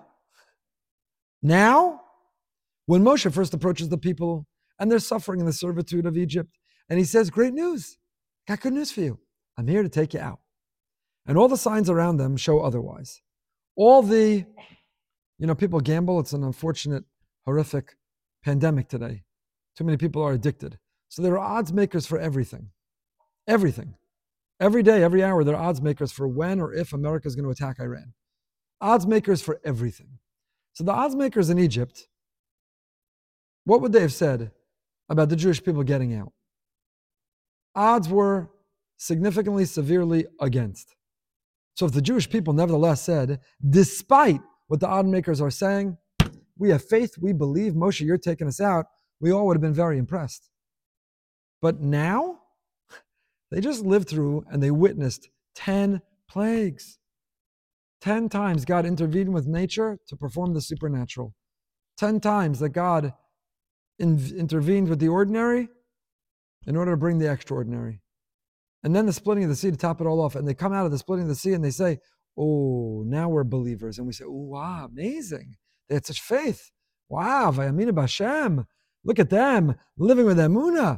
when Moshe first approaches the people and they're suffering in the servitude of Egypt, and he says, great news, got good news for you. I'm here to take you out. And all the signs around them show otherwise. All the, people gamble. It's an unfortunate, horrific pandemic today. Too many people are addicted. So there are odds makers for everything. Everything. Every day, every hour, there are odds makers for when or if America is going to attack Iran. Odds makers for everything. So the odds makers in Egypt, what would they have said about the Jewish people getting out? Odds were significantly, severely against. So if the Jewish people nevertheless said, despite what the odd makers are saying, we have faith, we believe, Moshe, you're taking us out, we all would have been very impressed. But now, they just lived through and they witnessed 10 plagues. 10 times God intervened with nature to perform the supernatural. 10 times that God intervened with the ordinary in order to bring the extraordinary. And then the splitting of the sea to top it all off. And they come out of the splitting of the sea and they say, oh, now we're believers. And we say, oh, wow, amazing. They had such faith. Wow, Vayaminu B'Hashem. Look at them, living with Emunah.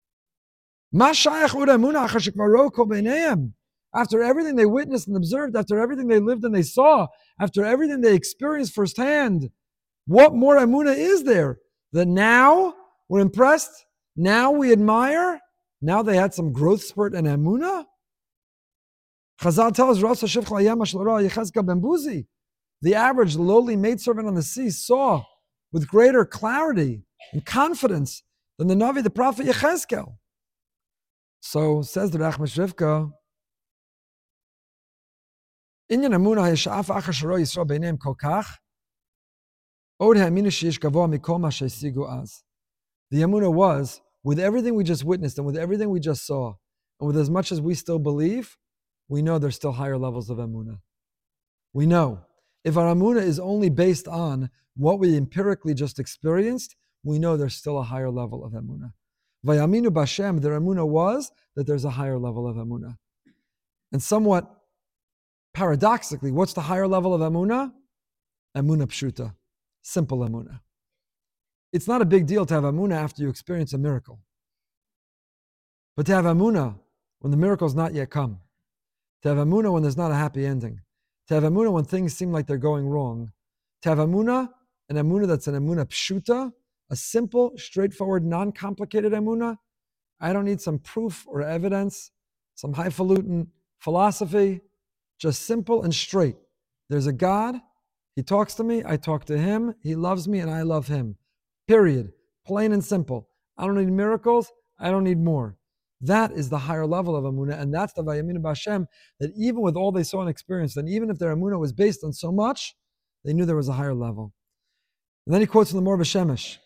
After everything they witnessed and observed, after everything they lived and they saw, after everything they experienced firsthand, what more Emunah is there? That now we're impressed? Now we admire? Now they had some growth spurt in Emunah? Chazal tells us, the average lowly maidservant on the sea saw with greater clarity and confidence than the Navi, the prophet Yechezkel. So says the Rachmash Rivka, Inyan Amunah Yeshaf Achar Sharo Yisrael Beineim Kolkach Od Ha'aminu Sheish Gavoa Mikol Ma Sheisigu Az. The Amunah was, with everything we just witnessed and with everything we just saw, and with as much as we still believe, we know there's still higher levels of Amunah. We know. If our Amunah is only based on what we empirically just experienced, we know there's still a higher level of Amunah. Vayaminu Bashem, their Amunah was that there's a higher level of Amunah. And somewhat paradoxically, what's the higher level of Amunah? Amunah Pshuta, simple Amunah. It's not a big deal to have Amunah after you experience a miracle. But to have Amunah when the miracle's not yet come, to have Amunah when there's not a happy ending, to have Amunah when things seem like they're going wrong, to have Amunah, an Amunah that's an Amunah Pshuta, a simple, straightforward, non-complicated Amunah. I don't need some proof or evidence, some highfalutin philosophy, just simple and straight. There's a God, He talks to me, I talk to Him, He loves me and I love Him. Period. Plain and simple. I don't need miracles, I don't need more. That is the higher level of Amunah, and that's the Vayaminu B'Hashem, that even with all they saw and experienced, and even if their Amunah was based on so much, they knew there was a higher level. And then he quotes from the Mor B'Shemesh.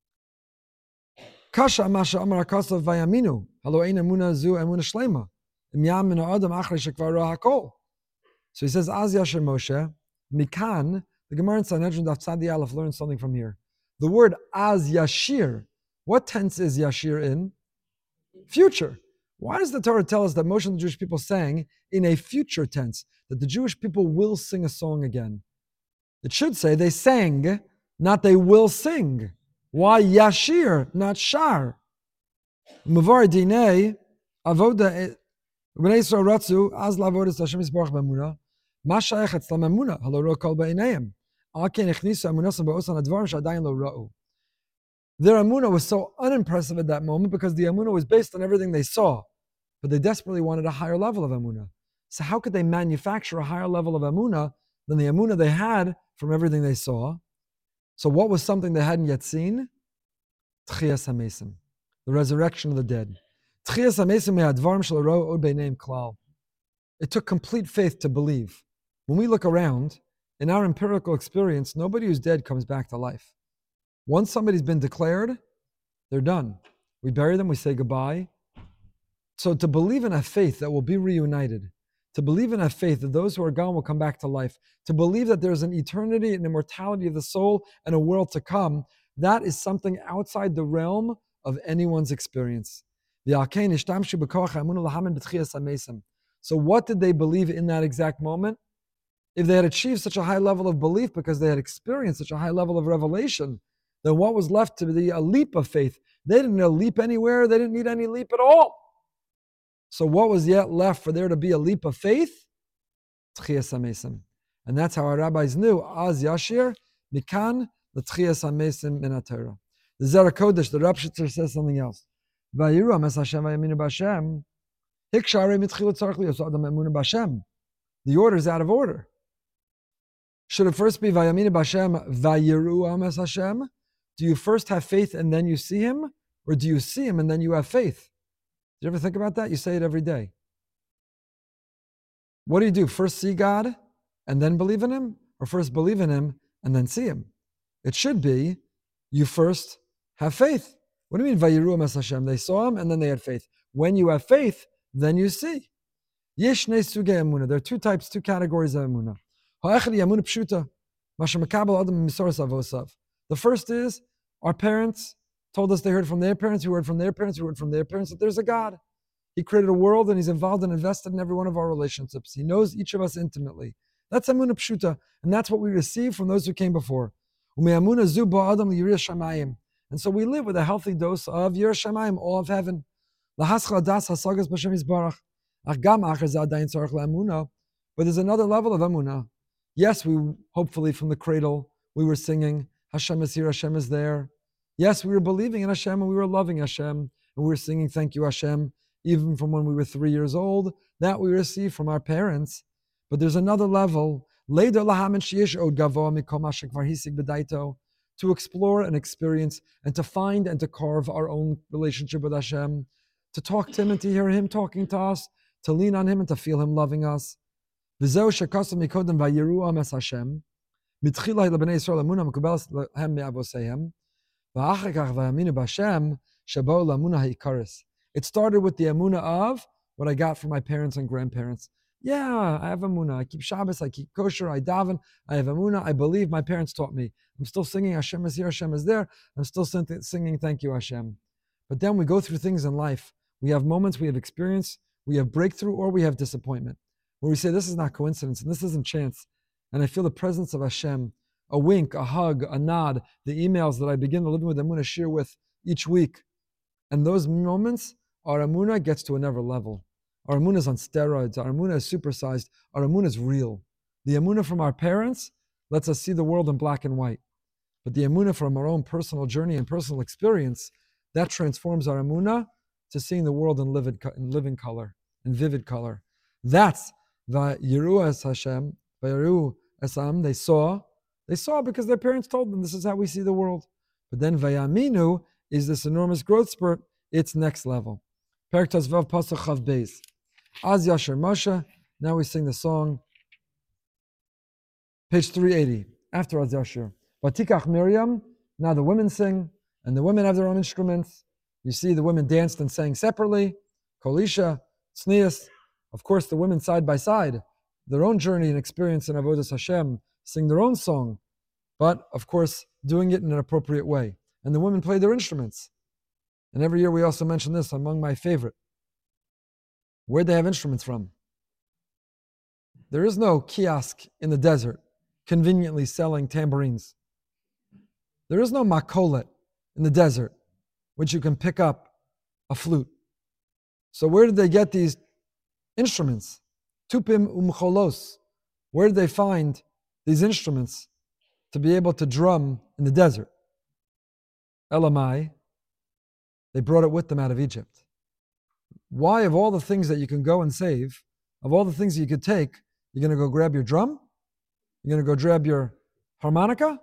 Kasha Masha Amar HaKasav Vayaminu, Halo Ein Amunah Zu Amunah Shlema, Im Yam Min Ha'adam Achrei Shekvar Ra HaKol. So he says, Az Yasher Moshe, Mikan, the Gemara in Sanhedrin Daf Tzadi Aleph learns something from here. The word Az Yashir, what tense is Yashir in? Future. Why does the Torah tell us that Moshe and the Jewish people sang in a future tense, that the Jewish people will sing a song again? It should say they sang, not they will sing. Why Yashir, not Shar? Mavar Dinei, Avoda, Bnei Yisrael Ratzu, Az Lavodas Hashem Yisbarach B'Amunah, Ma Shayach Etzlam Amunah, Halo Ro Kol B'Einayim, Al Ken Echnisu Amunasam Ba'osan Advarim Sh'Adayin Lo Ra'u. Their Amunah was so unimpressive at that moment because the Amunah was based on everything they saw, but they desperately wanted a higher level of Amunah. So how could they manufacture a higher level of Amunah than the Amunah they had from everything they saw? So what was something they hadn't yet seen? Tchias HaMesim, the resurrection of the dead. Tchias HaMesim me'advarim shel ro od beineim klal. It took complete faith to believe. When we look around, in our empirical experience, nobody who's dead comes back to life. Once somebody's been declared, they're done. We bury them, we say goodbye. So to believe in a faith that will be reunited, to believe in a faith that those who are gone will come back to life, to believe that there's an eternity and immortality of the soul and a world to come, that is something outside the realm of anyone's experience. So what did they believe in that exact moment? If they had achieved such a high level of belief because they had experienced such a high level of revelation, then what was left to be a leap of faith? They didn't need a leap anywhere. They didn't need any leap at all. So what was yet left for there to be a leap of faith? Tchias HaMesim. And that's how our rabbis knew. Az Yashir, Mikan, the Tchias HaMesim min HaTorah. The Zera Kodesh, the Rapshitzer says something else. Vayiru Ames Hashem vayaminu b'Hashem. Hikshare mitchilut tzarich liyos adam emuna b'Hashem. The order is out of order. Should it first be Vayaminu b'Hashem, Vayiru Ames Hashem? Do you first have faith and then you see Him? Or do you see Him and then you have faith? Do you ever think about that? You say it every day. What do? First see God and then believe in Him? Or first believe in Him and then see Him? It should be, you first have faith. What do you mean, Vayiru Ames Hashem? They saw Him and then they had faith. When you have faith, then you see. Yesh nei sugei emunah. There are two types, two categories of emunah. Ha'echad emunah pshuta, masher mekabel adam misoras avosav. The first is, our parents told us they heard from their parents, who heard from their parents, who heard from their parents, that there's a God. He created a world and He's involved and invested in every one of our relationships. He knows each of us intimately. That's emunah pshuta, and that's what we receive from those who came before. U'me'emunah zu ba'adam liyireh shamayim. And so we live with a healthy dose of yireh shamayim, awe of heaven. Lahaschal das hasagas b'Hashem yisbarach. Ach gam acher zeh adayin tzarich le'emunah. But there's another level of emunah. Yes, we hopefully from the cradle we were singing, Hashem is here, Hashem is there. Yes, we were believing in Hashem and we were loving Hashem and we were singing, thank you Hashem. even from when we were 3 years old, that we receive from our parents. But there's another level, to explore and experience and to find and to carve our own relationship with Hashem, to talk to Him and to hear Him talking to us, to lean on Him and to feel Him loving us. It started with the emunah of what I got from my parents and grandparents. Yeah, I have emunah. I keep Shabbos, I keep kosher, I daven, I have emunah, I believe, my parents taught me. I'm still singing Hashem is here, Hashem is there. I'm still singing thank you, Hashem. But then we go through things in life. We have moments, we have experience, we have breakthrough, or we have disappointment, where we say, this is not coincidence, and this isn't chance. And I feel the presence of Hashem, a wink, a hug, a nod, the emails that I begin the Living with Emunah share with each week. And those moments, our emunah gets to another level. Our emunah is on steroids. Our emunah is supersized. Our emunah is real. The emunah from our parents lets us see the world in black and white. But the emunah from our own personal journey and personal experience, that transforms our emunah to seeing the world in living color, in vivid color. That's Vayiru es Hashem, Vayiru esam. They saw because their parents told them this is how we see the world. But then Vayaminu is this enormous growth spurt. It's next level. Perek Tazvav Pasuk Chav Beis. Az Yasher Moshe. Now we sing the song. Page 380. After Az Yasher. Vatikach Miriam. Now the women sing, and the women have their own instruments. You see the women danced and sang separately. Kolisha, Tznius. Of course, the women side by side, their own journey and experience in Avodas Hashem, sing their own song, but of course, doing it in an appropriate way. And the women play their instruments. And every year we also mention this among my favorite. Where'd they have instruments from? There is no kiosk in the desert conveniently selling tambourines. There is no makolet in the desert which you can pick up a flute. So where did they get these instruments? Tupim umcholos. Where did they find these instruments to be able to drum in the desert? Elamai. They brought it with them out of Egypt. Why, of all the things that you can go and save, of all the things that you could take, you're going to go grab your drum? You're going to go grab your harmonica?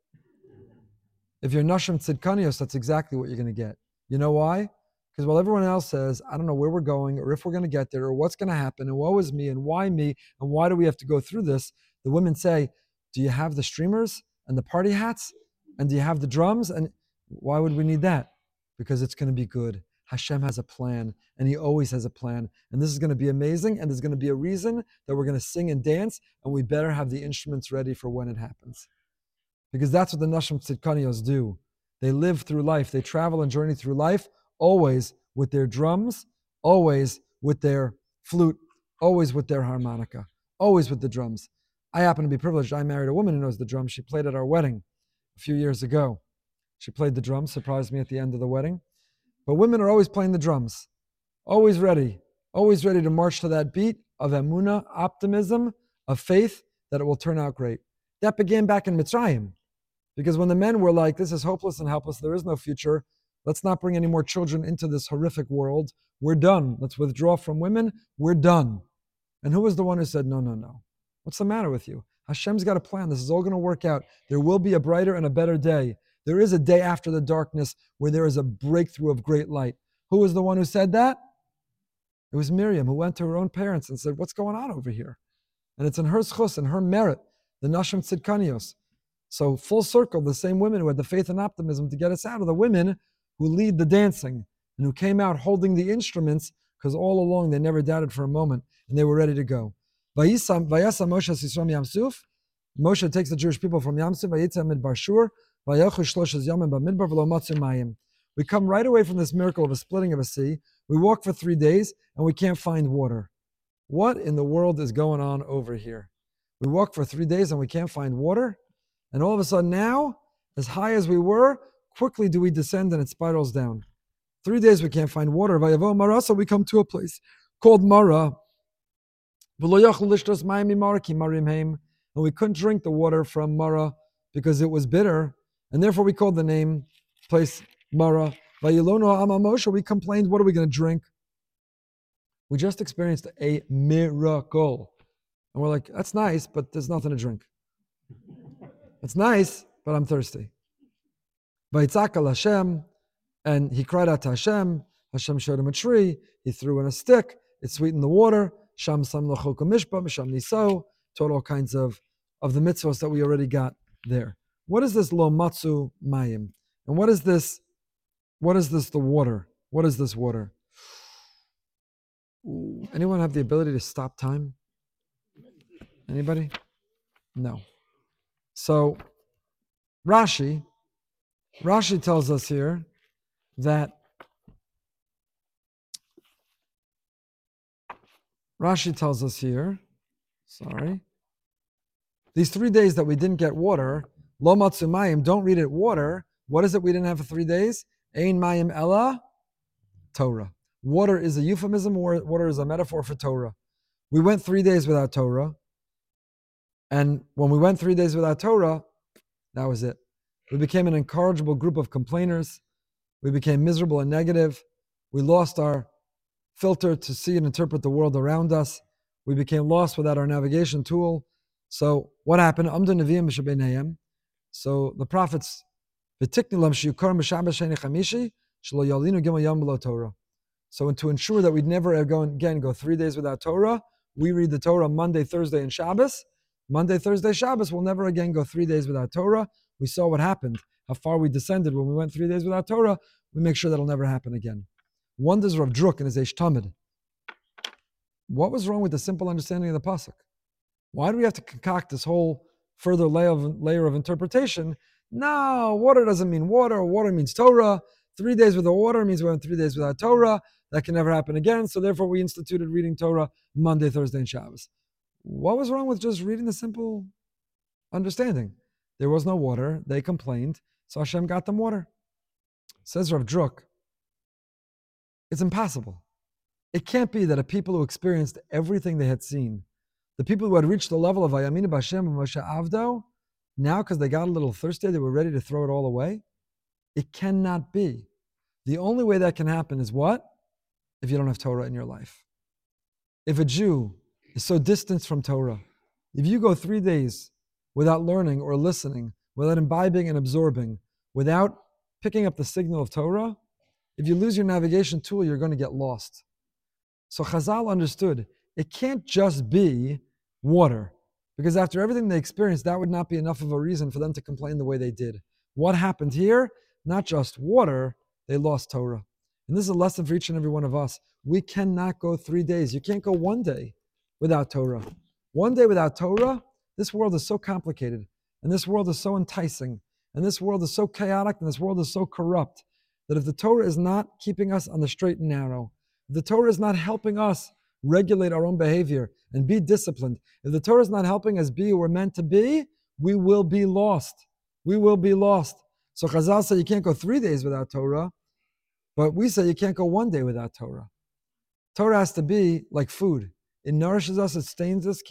If you're Nashim Tzidkanios, that's exactly what you're going to get. You know why? Because while everyone else says, I don't know where we're going, or if we're going to get there, or what's going to happen, and woe is me, and why do we have to go through this? The women say, do you have the streamers and the party hats? And do you have the drums? And why would we need that? Because it's going to be good. Hashem has a plan, and He always has a plan. And this is going to be amazing, and there's going to be a reason that we're going to sing and dance, and we better have the instruments ready for when it happens. Because that's what the Nashim Tzidkanios do. They live through life. They travel and journey through life, always with their drums, always with their flute, always with their harmonica, always with the drums. I happen to be privileged. I married a woman who knows the drums. She played at our wedding a few years ago. She played the drums, surprised me at the end of the wedding. But women are always playing the drums, always ready to march to that beat of emunah, optimism, of faith that it will turn out great. That began back in Mitzrayim, because when the men were like, this is hopeless and helpless, there is no future, let's not bring any more children into this horrific world, we're done, let's withdraw from women, we're done. And who was the one who said, no, what's the matter with you? Hashem's got a plan, this is all going to work out, there will be a brighter and a better day. There is a day after the darkness where there is a breakthrough of great light. Who was the one who said that? It was Miriam, who went to her own parents and said, what's going on over here? And it's in her schus, in her merit, the Nashim Tzidkanios. So full circle, the same women who had the faith and optimism to get us out are the women who lead the dancing and who came out holding the instruments, because all along they never doubted for a moment and they were ready to go. Vayasa Moshe Sisram Yamsuf. Moshe takes the Jewish people from Yamsuf, Vayitzah Midbar Shur. We come right away from this miracle of a splitting of a sea. We walk for 3 days and we can't find water. What in the world is going on over here? We walk for 3 days and we can't find water. And all of a sudden now, as high as we were, quickly do we descend and it spirals down. 3 days we can't find water. So we come to a place called Mara. And we couldn't drink the water from Mara because it was bitter. And therefore we called the place Mara. We complained, what are we going to drink? We just experienced a miracle. And we're like, that's nice, but there's nothing to drink. It's nice, but I'm thirsty. Vayitzak al Hashem, and he cried out to Hashem. Hashem showed him a tree. He threw in a stick. It sweetened the water. Sham sam lochok mishpa, misham niso. Taught all kinds of the mitzvahs that we already got there. What is this lo matzu mayim? And what is this? What is this? The water. What is this water? Ooh, anyone have the ability to stop time? Anybody? No. So Rashi tells us here that these 3 days that we didn't get water, lo matzu mayim, don't read it water. What is it we didn't have for 3 days? Ein mayim ella Torah. Water is a euphemism, water is a metaphor for Torah. We went 3 days without Torah. And when we went 3 days without Torah, that was it. We became an incorrigible group of complainers. We became miserable and negative. We lost our filter to see and interpret the world around us. We became lost without our navigation tool. So what happened? So the prophets, so to ensure that we'd never go 3 days without Torah, we read the Torah Monday, Thursday, and Shabbos. Monday, Thursday, Shabbos, we'll never again go 3 days without Torah. We saw what happened, how far we descended when we went 3 days without Torah. We make sure that'll never happen again. Wonders Rav Druk in his Eish Tamid. What was wrong with the simple understanding of the pasuk? Why do we have to concoct this whole further layer of interpretation? No, water doesn't mean water. Water means Torah. 3 days without water means we went 3 days without Torah. That can never happen again. So therefore, we instituted reading Torah Monday, Thursday, and Shabbos. What was wrong with just reading the simple understanding? There was no water. They complained. So Hashem got them water. Says Rav Druk, it's impossible. It can't be that a people who experienced everything they had seen, the people who had reached the level of Vayaminu B'Hashem and Moshe Avdo, now because they got a little thirsty, they were ready to throw it all away. It cannot be. The only way that can happen is what? If you don't have Torah in your life. If a Jew is so distant from Torah, if you go 3 days without learning or listening, without imbibing and absorbing, without picking up the signal of Torah, if you lose your navigation tool, you're going to get lost. So Chazal understood it can't just be water, because after everything they experienced, that would not be enough of a reason for them to complain the way they did. What happened here? Not just water, they lost Torah. And this is a lesson for each and every one of us. We cannot go 3 days. You can't go 1 day without Torah. 1 day without Torah, this world is so complicated, and this world is so enticing, and this world is so chaotic, and this world is so corrupt, that if the Torah is not keeping us on the straight and narrow, if the Torah is not helping us regulate our own behavior and be disciplined, if the Torah is not helping us be who we're meant to be, we will be lost. We will be lost. So Chazal say you can't go 3 days without Torah, but we say you can't go 1 day without Torah. Torah has to be like food. It nourishes us, it sustains us.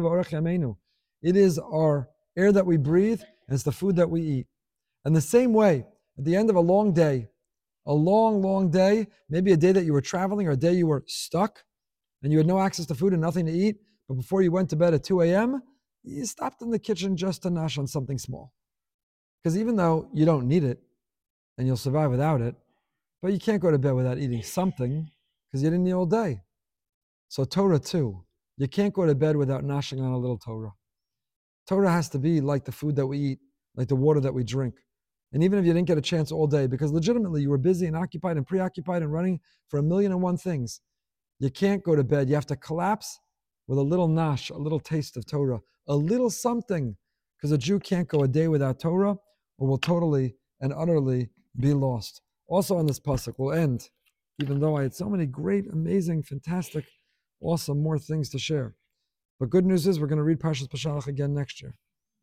It is our air that we breathe, and it's the food that we eat. And the same way, at the end of a long day, a long, long day, maybe a day that you were traveling or a day you were stuck, and you had no access to food and nothing to eat, but before you went to bed at 2 a.m., you stopped in the kitchen just to nosh on something small. Because even though you don't need it, and you'll survive without it, but you can't go to bed without eating something, because you didn't eat all day. So Torah too, you can't go to bed without noshing on a little Torah. Torah has to be like the food that we eat, like the water that we drink. And even if you didn't get a chance all day, because legitimately you were busy and occupied and preoccupied and running for 1,000,001 things, you can't go to bed. You have to collapse with a little nash, a little taste of Torah, a little something, because a Jew can't go a day without Torah or will totally and utterly be lost. Also on this pasuk, we'll end, even though I had so many great, amazing, fantastic, awesome more things to share. But good news is we're going to read Parshas Beshalach again next year.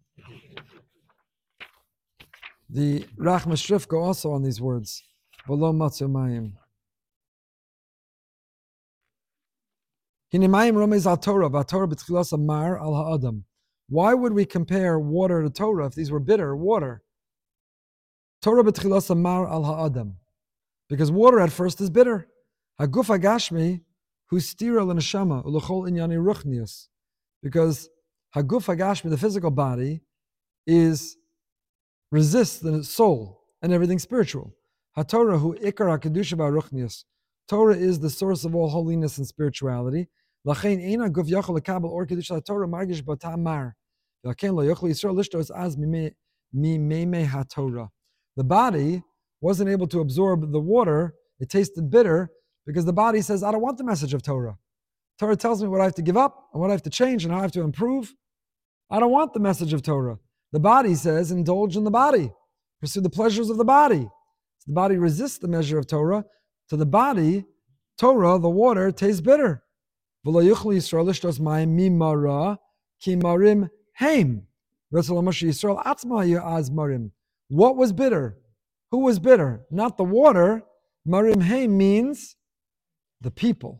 The Rach Mashrif go also on these words. V'lo matzu mayim. Hine mayim romez al Torah, v'Torah b'tchilas amar al ha'adam. Why would we compare water to Torah if these were bitter water? Torah b'tchilas amar al ha'adam. Because water at first is bitter. Haguf hagashmi, Hustira l'neshama u'lechol inyani ruchnius, because haguf hagashmi, the physical body, resists the soul and everything spiritual. HaTorah hu ikar hakedusha ba'ruchnius. Torah is the source of all holiness and spirituality. Lachein eina guf yachol lekabel or kedusha HaTorah margish b'tamar. Lachein lo yochel Yisrael lishtos az mimei HaTorah. The body wasn't able to absorb the water. It tasted bitter because the body says, I don't want the message of Torah. Torah tells me what I have to give up and what I have to change and how I have to improve. I don't want the message of Torah. The body says, indulge in the body. Pursue the pleasures of the body. So the body resists the measure of Torah. To the body, Torah, the water, tastes bitter. What was bitter? Who was bitter? Not the water. Marim heim means the people.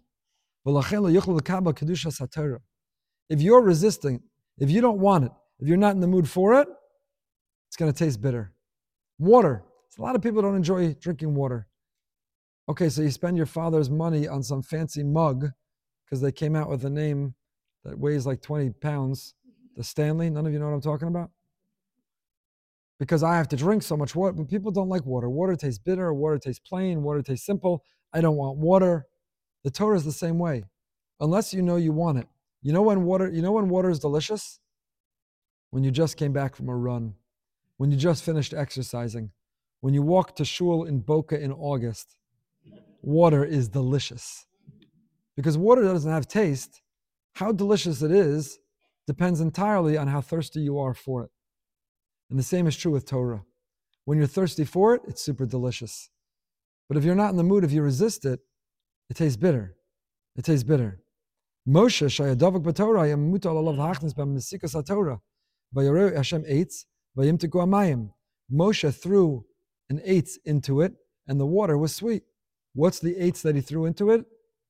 If you're resisting, if you don't want it, if you're not in the mood for it, it's going to taste bitter. Water. A lot of people don't enjoy drinking water. Okay, so you spend your father's money on some fancy mug because they came out with a name that weighs like 20 pounds. The Stanley. None of you know what I'm talking about? Because I have to drink so much water. But people don't like water. Water tastes bitter. Water tastes plain. Water tastes simple. I don't want water. The Torah is the same way. Unless you know you want it. You know when water is delicious? When you just came back from a run. When you just finished exercising. When you walked to shul in Boca in August. Water is delicious. Because water doesn't have taste. How delicious it is depends entirely on how thirsty you are for it. And the same is true with Torah. When you're thirsty for it, it's super delicious. But if you're not in the mood, if you resist it, it tastes bitter. It tastes bitter. Moshe, shayadavak b'Torah, yamuta alav hachnis b'mesikas haTorah, v'yoreu Hashem eitz, v'yimtiku amayim. Moshe threw an eitz into it, and the water was sweet. What's the eitz that he threw into it?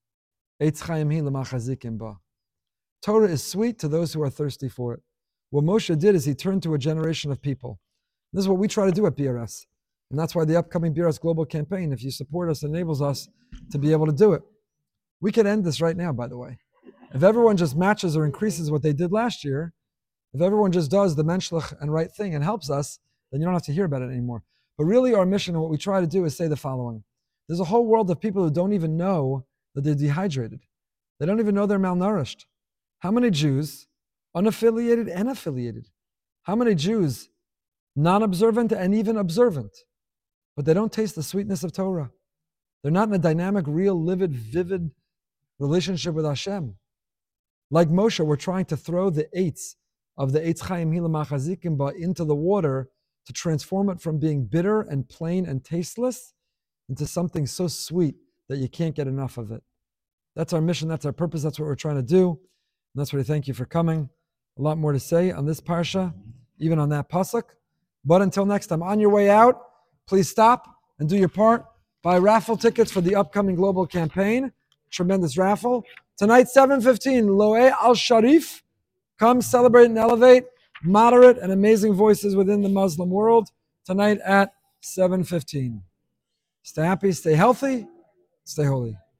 Eitz chayim hi l'machazikim ba. Torah is sweet to those who are thirsty for it. What Moshe did is he turned to a generation of people. This is what we try to do at BRS. And that's why the upcoming BRS Global Campaign, if you support us, enables us to be able to do it. We could end this right now, by the way. If everyone just matches or increases what they did last year, if everyone just does the menschlich and right thing and helps us, then you don't have to hear about it anymore. But really our mission and what we try to do is say the following. There's a whole world of people who don't even know that they're dehydrated. They don't even know they're malnourished. How many Jews, unaffiliated and affiliated, how many Jews, non-observant and even observant, but they don't taste the sweetness of Torah? They're not in a dynamic, real, livid, vivid relationship with Hashem. Like Moshe, we're trying to throw the eitz of the Eitz Chaim Hila Machazikim Ba into the water to transform it from being bitter and plain and tasteless into something so sweet that you can't get enough of it. That's our mission, that's our purpose, that's what we're trying to do. And that's why I thank you for coming. A lot more to say on this parsha, even on that pasuk. But until next time, on your way out, please stop and do your part. Buy raffle tickets for the upcoming global campaign. Tremendous raffle. Tonight, 7:15, Loe Al-Sharif. Come celebrate and elevate moderate and amazing voices within the Muslim world. Tonight at 7:15. Stay happy, stay healthy, stay holy.